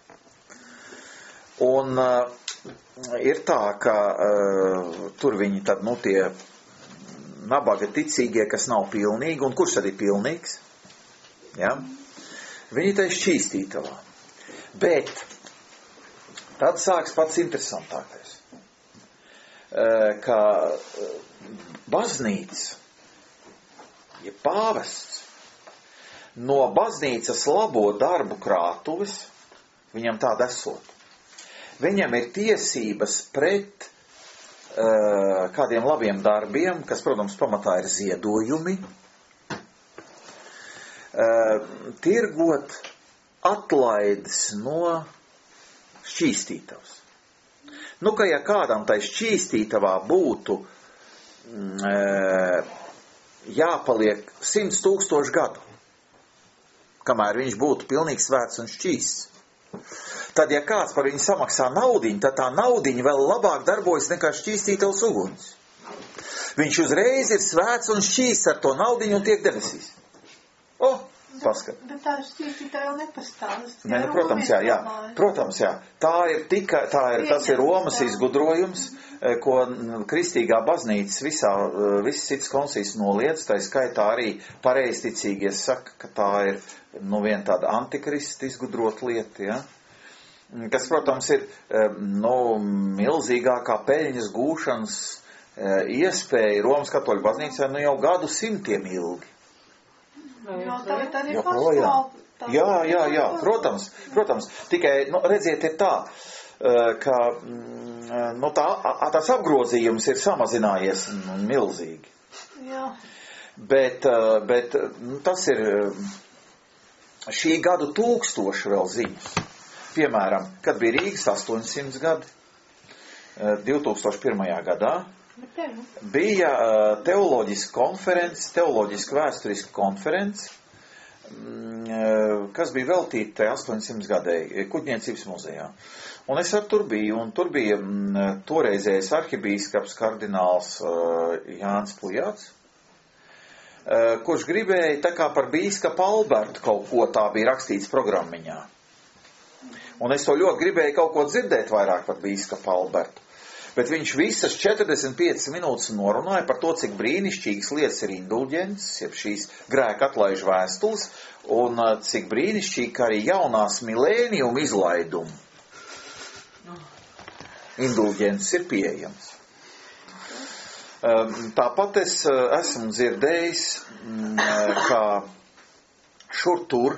Un ir tā, ka tur viņi tad, tie nabaga ticīgie, kas nav pilnīgi, un kurš tad ir pilnīgs? Ja? Viņi tai šķīstītavā. Bet tad sāks pats interesantākais. Ka baznīca, ja pāvests, no baznīcas labo darbu krātuves, viņam tāda esot. Viņam ir tiesības pret kādiem labiem darbiem, kas, protams, pamatā ir ziedojumi, tirgot atlaides no šķīstītavas. Ka ja kādam tai šķīstītavā būtu jāpaliek 100,000 gadu, kamēr viņš būtu pilnīgi svēts un šķīsts, tad, ja kāds par viņu samaksā naudiņu, tad tā naudiņa vēl labāk darbojas nekā šķīstītavas uguns. Viņš uzreiz ir svēts un šķīsts ar to naudiņu un tiek debesīs. Paskat. Bet tā šķīstītava jau nepastāv. Protams, jā. Protams, jā. Tas ir Romas izgudrojums, ko kristīgā baznīca visas citas koncīs noliedz, tā skaitā arī pareizticīgie saka, ka tā ir viena tāda antikrista izgudrot lieta, ja? Kas, protams, ir milzīgākā peļņas gūšanas iespēja Romas katoļu baznīcā jau gadu simtiem ilgi. Jā, protams. Tikai, redziet, ir tā, ka tās apgrozījums ir samazinājies milzīgi. Jā. Bet tas ir šī gadu 1000 vēl ziņas. Piemēram, kad bija Rīgas 800 gadi, 2001. gadā, bija teoloģiska konference, teoloģiska vēsturiska konference, kas bija veltīta 800 gadēji Kuģniecības muzejā. Un es tur biju, un tur bija toreizējais arhibīskaps kardināls Jānis Pujāts, kurš gribēja tā kā par bīskapu Albertu kaut ko, tā bija rakstīts programmiņā. Un es to ļoti gribēju kaut ko dzirdēt vairāk par bīskapu Albertu. Bet viņš visas 45 minūtes norunāja par to, cik brīnišķīgas lietas ir indulģences, jeb šīs grēka atlaižu vēstules, un cik brīnišķīgi, ka arī jaunās milēniuma izlaidumu indulģences ir pieejams. Tāpat es esmu dzirdējis, ka šur tur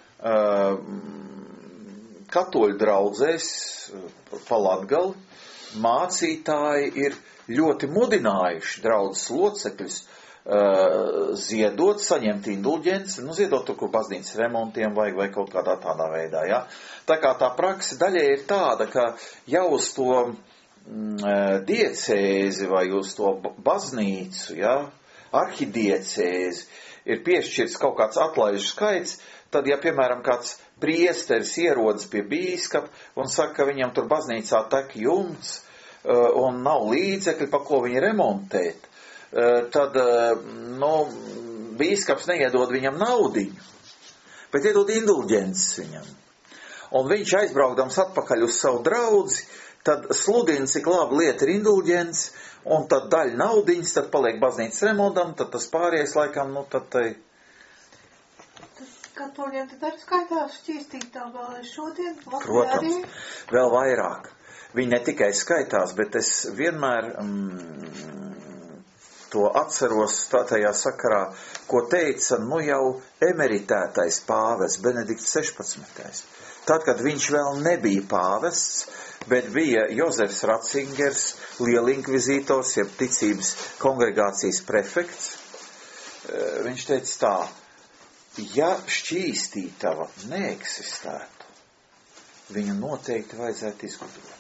katoļu draudzēs pa Latgali mācītāji ir ļoti mudinājuši draudzes locekļus ziedot, saņemt indulģenci, ziedot tur, kur baznīcas remontiem vai kaut kādā tādā veidā, ja. Tā kā tā praksa daļai ir tāda, ka jau uz to diecēzi vai uz to baznīcu, ja, arhidiecēzi, ir piešķirts kaut kāds atlaižu skaits, tad, ja, piemēram, kāds priesteris ierodas pie bīskapa un saka, ka viņam tur baznīcā tek jumts un nav līdzekļi, pa ko viņi remontēt, tad, bīskaps neiedod viņam naudiņu, bet iedod indulģences viņam. Un viņš aizbraukdams atpakaļ uz savu draudzi, tad sludina, cik laba lieta ir indulģence, un tad daļa naudiņas, tad paliek baznīcas remontam, tad tas pārējais laikam, tad tai... Katoļiem tad arī skaitās šķīstītā vēl šodien? Protams, vēl vairāk. Viņi ne tikai skaitās, bet es vienmēr to atceros tajā sakarā, ko teica, jau emeritētais pāvests Benedikts 16. Tad, kad viņš vēl nebija pāvests, bet bija Jozefs Ratzingers, lielinkvizītors, jeb ticības kongregācijas prefekts, viņš teica tā, ja šķīstītava neeksistētu, viņu noteikti vajadzētu izgudrot.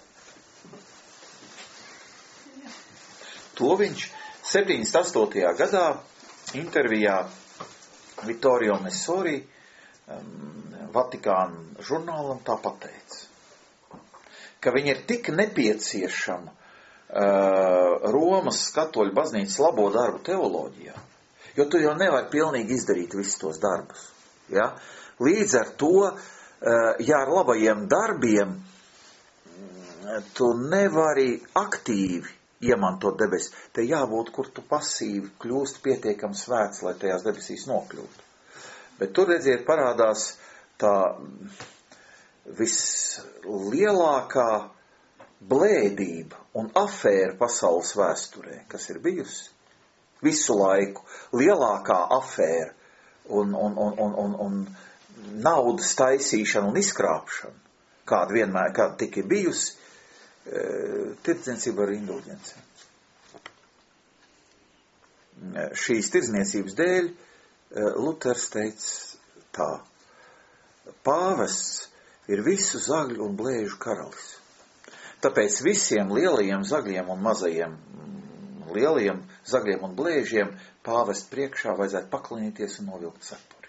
To viņš 78. gadā intervijā Vittorio Messori Vatikāna žurnālam tā pateica, ka viņa ir tik nepieciešama Romas katoļu baznīcas labo darbu teoloģijā, jo tu jau nevari pilnīgi izdarīt visus tos darbus. Ja? Līdz ar to, ja ar labajiem darbiem tu nevari aktīvi iemantot debesis, te jābūt, kur tu pasīvi kļūst pietiekami svēts, lai tajās debesīs nokļūtu. Bet tur, redziet, parādās tā vislielākā blēdība un afēra pasaules vēsturē, kas ir bijusi. Visu laiku lielākā afēra un naudas taisīšana un izkrāpšana, kāda tika bijusi, tirdzniecība ar indulģencēm. Šīs tirdzniecības dēļ Luters teica tā, pāvests ir visu zagļu un blēžu karalis. Tāpēc visiem lielajiem zagļiem un mazajiem lielajiem zagļiem un blēžiem pāvest priekšā vajadzētu paklinīties un novilkt cepuri.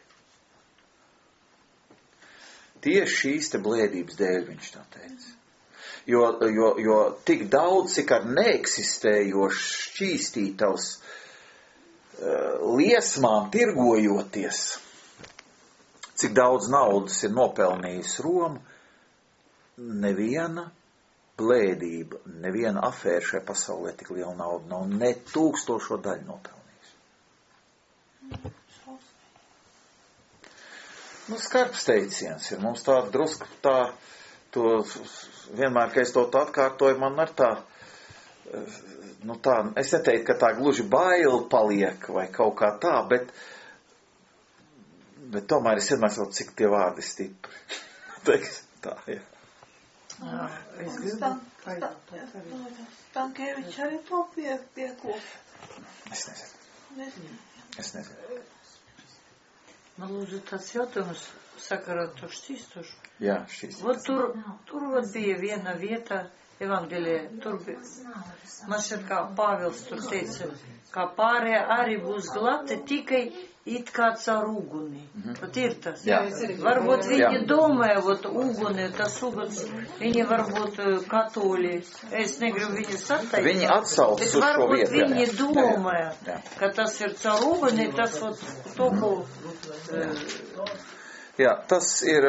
Tieši šīs te blēdības dēļ viņš tā teica. Jo tik daudz, cik ar neeksistējošs šķīstītavs liesmām tirgojoties, cik daudz naudas ir nopelnījis Roma, neviena blēdība, neviena afēra šajā pasaulē tik liela nauda nav, ne 1000 daļu nopelnījis. Skarbs teiciens ir. Mums tā drusku tā, to vienmēr, ka es to atkārtoju, man ar tā, es neteiktu, ka tā gluži baila paliek vai kaut kā tā, bet tomēr es vienmēr saprotu, cik tie vārdi stipri. Teiks tā, jā. Es gribu pajautāt. Stankēvičs arī to piekop. Es nezinu. Man lūdzu tāds jautājums sakarā to šķīstošu. Jā, šķīstošu. Vot tur bija viena vieta evangelijā. Tur bija, man šķiet, kā Pāvils tur teica, kā pārējā arī būs glati tikai it kā caur uguni. Vat ir tas. Jā. Varbūt viņi domāja, vot uguni, tas uguns, viņi varbūt katoļi, es negribu viņu sataisīt. Viņi atsauc uz šo vietu. Varbūt viņi domāja, jā. ka tas ir caur uguni, tas vot to, ko... Jā, tas ir...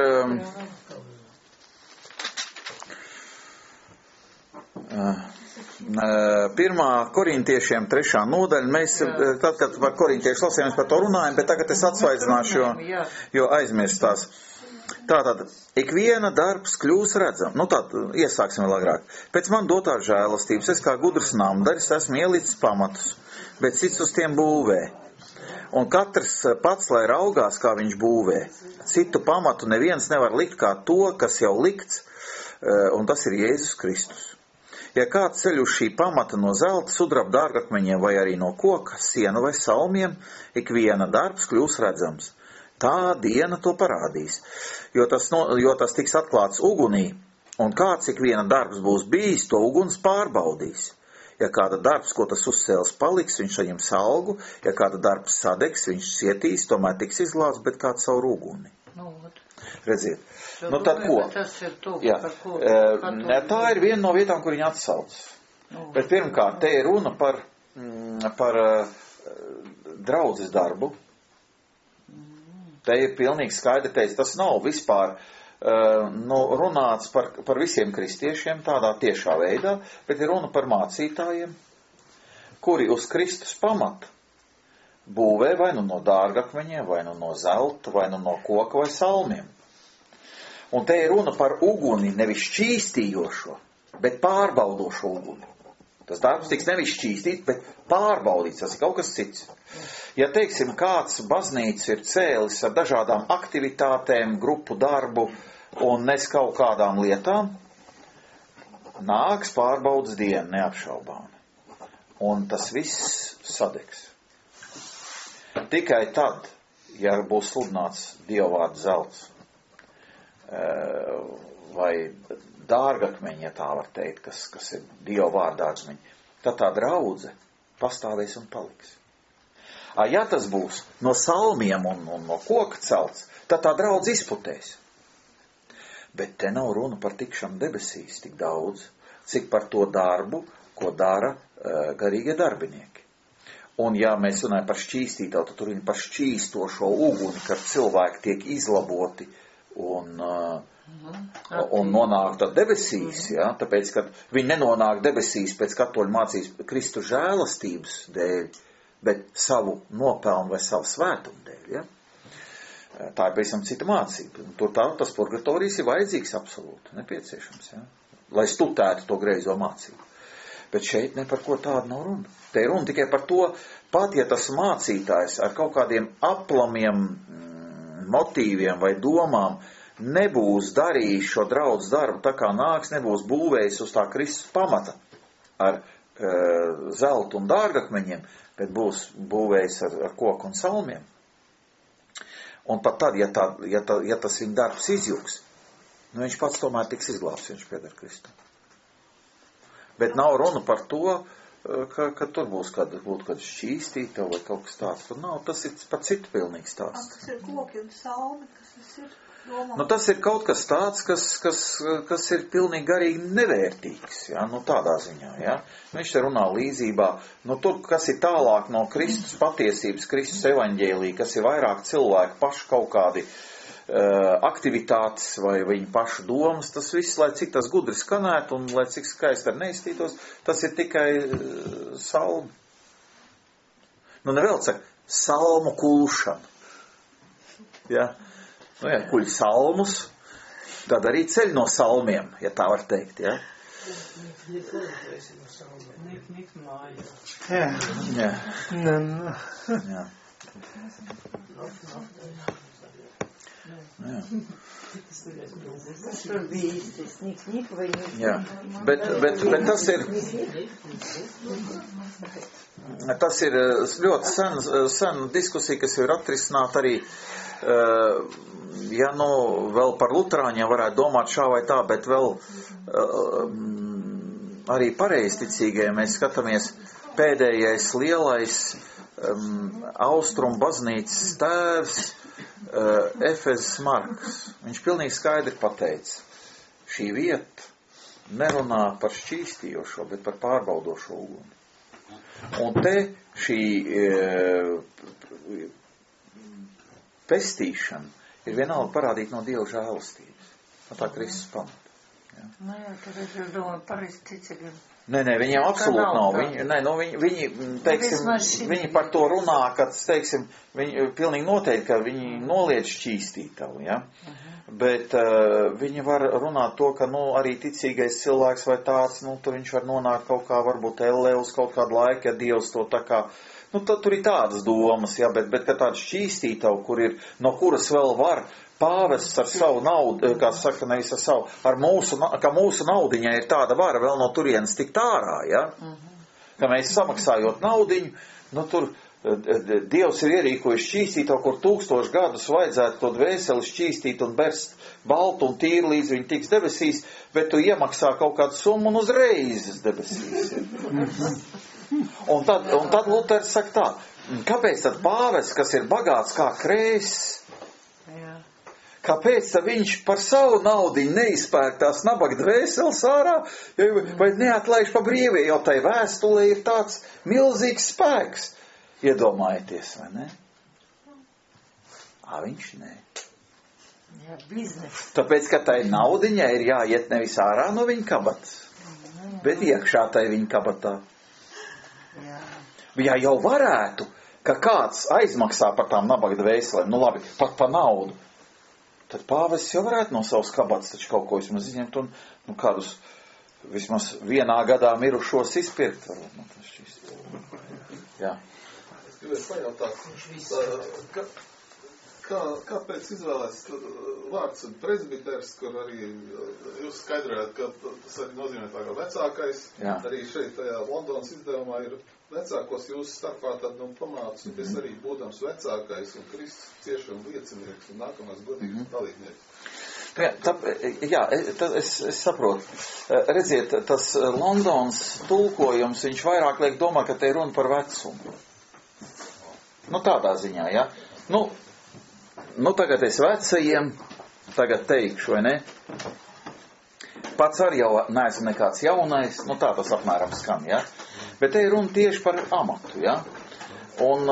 Pirmā korintiešiem 3. nodaļa, mēs tad, kad par korintiešu lasījām, par to runājam, bet tagad es atsvaidzināšu, jo aizmirstās. Tātad, ikviena darbs kļūs redzam. Iesāksim vēl agrāk. Pēc man dotā žēlastības, es kā gudrs namdaris esmu ielicis pamatus, bet cits uz tiem būvē. Un katrs pats, lai raugās, kā viņš būvē. Citu pamatu neviens nevar likt kā to, kas jau likts, un tas ir Jēzus Kristus. Ja kāds ceļ uz šī pamata no zelta, sudraba, dārgakmeņiem vai arī no koka, sienu vai salmiem, ikviena darbs kļūs redzams. Tā diena to parādīs, jo tas tiks atklāts ugunī, un kāds ikviena darbs būs bijis, to uguns pārbaudīs. Ja kāda darbs, ko tas uzcēlis, paliks, viņš saņems algu, ja kāda darbs sadegs, viņš cietīs, tomēr tiks izglābts, bet kāds savu rūguni. Redziet, nu tad ko? Jā, tā ir viena no vietām, kur viņa atsauc. Bet pirmkārt, te ir runa par draudzes darbu. Te ir pilnīgi skaidri teicis, tas nav vispār runāts par visiem kristiešiem tādā tiešā veidā, bet ir runa par mācītājiem, kuri uz Kristus pamata būvē vai nu no dārgakmeņiem, vai nu no zelta, vai nu no koka vai salmiem. Un te ir runa par uguni, nevis šķīstījošo, bet pārbaudošo uguni. Tas darbs tiks nevis šķīstīts, bet pārbaudīts, tas ir kaut kas cits. Ja, teiksim, kāds baznīca ir cēlis ar dažādām aktivitātēm, grupu darbu un nes kaut kādām lietām, nāks pārbaudas diena neapšaubāmi. Un tas viss sadegs. Tikai tad, ja būs sludināts dievvvārda zelts, vai dārgakmeņi, ja tā var teikt, kas ir Dieva vārdākmeņi, tad tā draudze pastāvēs un paliks. Ja tas būs no salmiem un no koka celts, tad tā draudze izputēs. Bet te nav runa par tikšanu debesīs tik daudz, cik par to darbu, ko dara garīgie darbinieki. Un ja mēs runājam par šķīstītāju, tad tur ir par šķīstošo uguni, kad cilvēki tiek izlaboti un nonāk tad debesīs, ja? Tāpēc, kad viņi nenonāk debesīs pēc katoļu mācības Kristu žēlastības dēļ, bet savu nopelnu vai savu svētumu dēļ, ja? Tā ir pavisam cita mācība. Tur tas purgatorijs ir vajadzīgs absolūti, nepieciešams, ja? Lai studētu to greizo mācību. Bet šeit ne par ko tādu nav runa. Te ir runa tikai par to, pat ja tas mācītājs ar kaut kādiem aplamiem motīviem vai domām nebūs darījis šo draudz darbu tā kā nāks, nebūs būvējis uz tā Kristus pamata ar zeltu un dārgakmeņiem, bet būs būvējis ar koku un salmiem. Un pat tad, ja tas viņa darbs izjūgs, viņš pats tomēr tiks izglābts, viņš pieder Kristum. Bet nav runa par to, ka tur būs kāda šķīstīta vai kaut kas tāds. Tur nav, tas ir pat citu pilnīgs stāsts. Kas ir koki un salmi, kas tas ir? Nu, tas ir kaut kas tāds, kas ir pilnīgi garīgi nevērtīgs, ja? Nu, tādā ziņā, ja? Viņš te runā līdzībā, nu, tur, kas ir tālāk no Kristus patiesības, Kristus evaņģēlī, kas ir vairāk cilvēku pašu kaut kādi aktivitātes vai viņu pašu domas, tas viss, lai cik tas gudri skanētu un lai cik skaisti ar neizstītos, tas ir tikai salmi. Nu, nevēl saka, salmu kulšana. Ja? Nu, ja kuļ salmus, tad arī ceļ no salmiem, ja tā var teikt, ja? Jā. Jā. Jā, bet tas ir ļoti sena diskusija, kas jau ir atrisināta arī, ja nu vēl par luterāņiem varētu domāt šā vai tā, bet vēl arī pareizticīgajiem mēs skatāmies pēdējais lielais Austrum baznīcas tēvs Efezes Marks. Viņš pilnīgi skaidri pateica, šī vieta nerunā par šķīstījošo, bet par pārbaudošo uguni. Un te šī pestīšana ir vienalga parādīta no Dieva žēlastības. No tā Kristus pamata. Ja? Nu jā, tad es domāju pareizticīgiem. Nē, viņiem absolūti nav. Viņi par to runā, kad, teiksim, viņi pilnīgi noteikti, ka viņi noliedz šķīstītavu, ja? Bet viņi var runāt to, ka, arī ticīgais cilvēks vai tāds, tur viņš var nonākt kaut kā, varbūt ellē uz kaut kādu laiku, ja Dievs to tā kā, tad tur ir tādas domas, ja, bet ka tāda šķīstītavu, kur ir, no kuras vēl var pāvests ar savu naudu, kā saka, nevis ar savu, ka mūsu naudiņai ir tāda vara vēl no turienes tikt ārā, ja? Ka mēs samaksājot naudiņu, tur Dievs ir ierīkojis šķīstīt kaut kur 1000 gadus, vajadzētu to dvēseli šķīstīt un berst baltu un tīru līdz viņi tiks debesīs, bet tu iemaksā kaut kādu summu un uzreiz debesīs. Un tad Luters saka tā, kāpēc tad pāvests, kas ir bagāts kā krēss, kāpēc tad viņš par savu naudu neizpērk tās nabaga dvēseles ārā, vai neatlaiž pa brīvē, jo tai vēstulē ir tāds milzīgs spēks. Iedomājieties, vai ne? Viņš nē. Jā, biznes. Tāpēc, ka tai naudiņai ir jāiet nevis ārā no viņa kabatas, bet iekšā tai viņa kabatā. Jā. Ja jau varētu, ka kāds aizmaksā par tām nabaga dvēselēm, nu labi, pat pa naudu, tad pāvests jau varētu no savas kabatas taču kaut ko vismaz izņemt un kādus vismaz vienā gadā mirušos izpirkt. Jā. Es gribēju pajautāt, kāpēc izvēlēts vārds presbiters, kur arī jūs skaidrojāt, ka tas arī nozīmē tā kā vecākais. Jā. Arī šeit tajā Londonas izdevumā ir vecākos jūsu starpā, tad pamācoties arī būdams vecākais un Kristus ciešanu liecinieks un nākamais godīgs dalībnieks. Jā, es saprotu. Redziet, tas Londonas tulkojums, viņš vairāk liek domā, ka te ir runa par vecumu. Tādā ziņā, jā. Tagad es vecajiem, tagad teikšu, vai ne? Pats arī jau neesmu nekāds jaunais, tā tas apmēram skan, jā. Bet te ir runa tieši par amatu, jā. Un,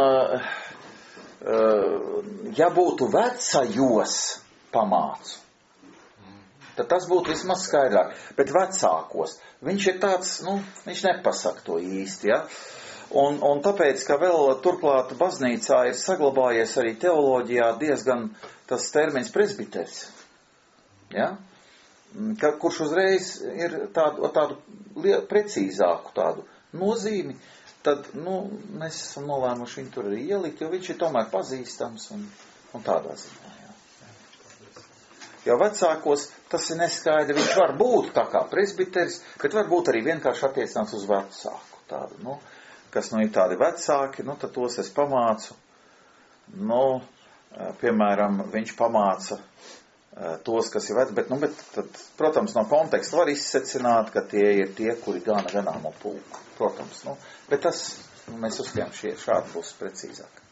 ja būtu vecajos pamācu, tad tas būtu vismaz skaidrāk. Bet vecākos, viņš ir tāds, viņš nepasaka to īsti, jā. Un tāpēc, ka vēl turklāt baznīcā ir saglabājies arī teoloģijā diezgan tas termins presbiters, ja? Kurš uzreiz ir tādu precīzāku tādu nozīmi, tad, mēs esam nolēmuši viņu tur arī ielikt, jo viņš ir tomēr pazīstams un tādā ziņā, jā. Jo vecākos tas ir neskaidri, viņš var būt tā kā presbiteris, bet var būt arī vienkārši attiecināts uz vecāku tādu, kas ir tādi vecāki, tad tos es pamācu. Piemēram, viņš pamāca tos, kas ir veci, bet tad, protams, no konteksta var izsecināt, ka tie ir tie, kuri gana ganāmo pulku. Protams, bet tas, mēs uzskatām, šādi būs precīzāk.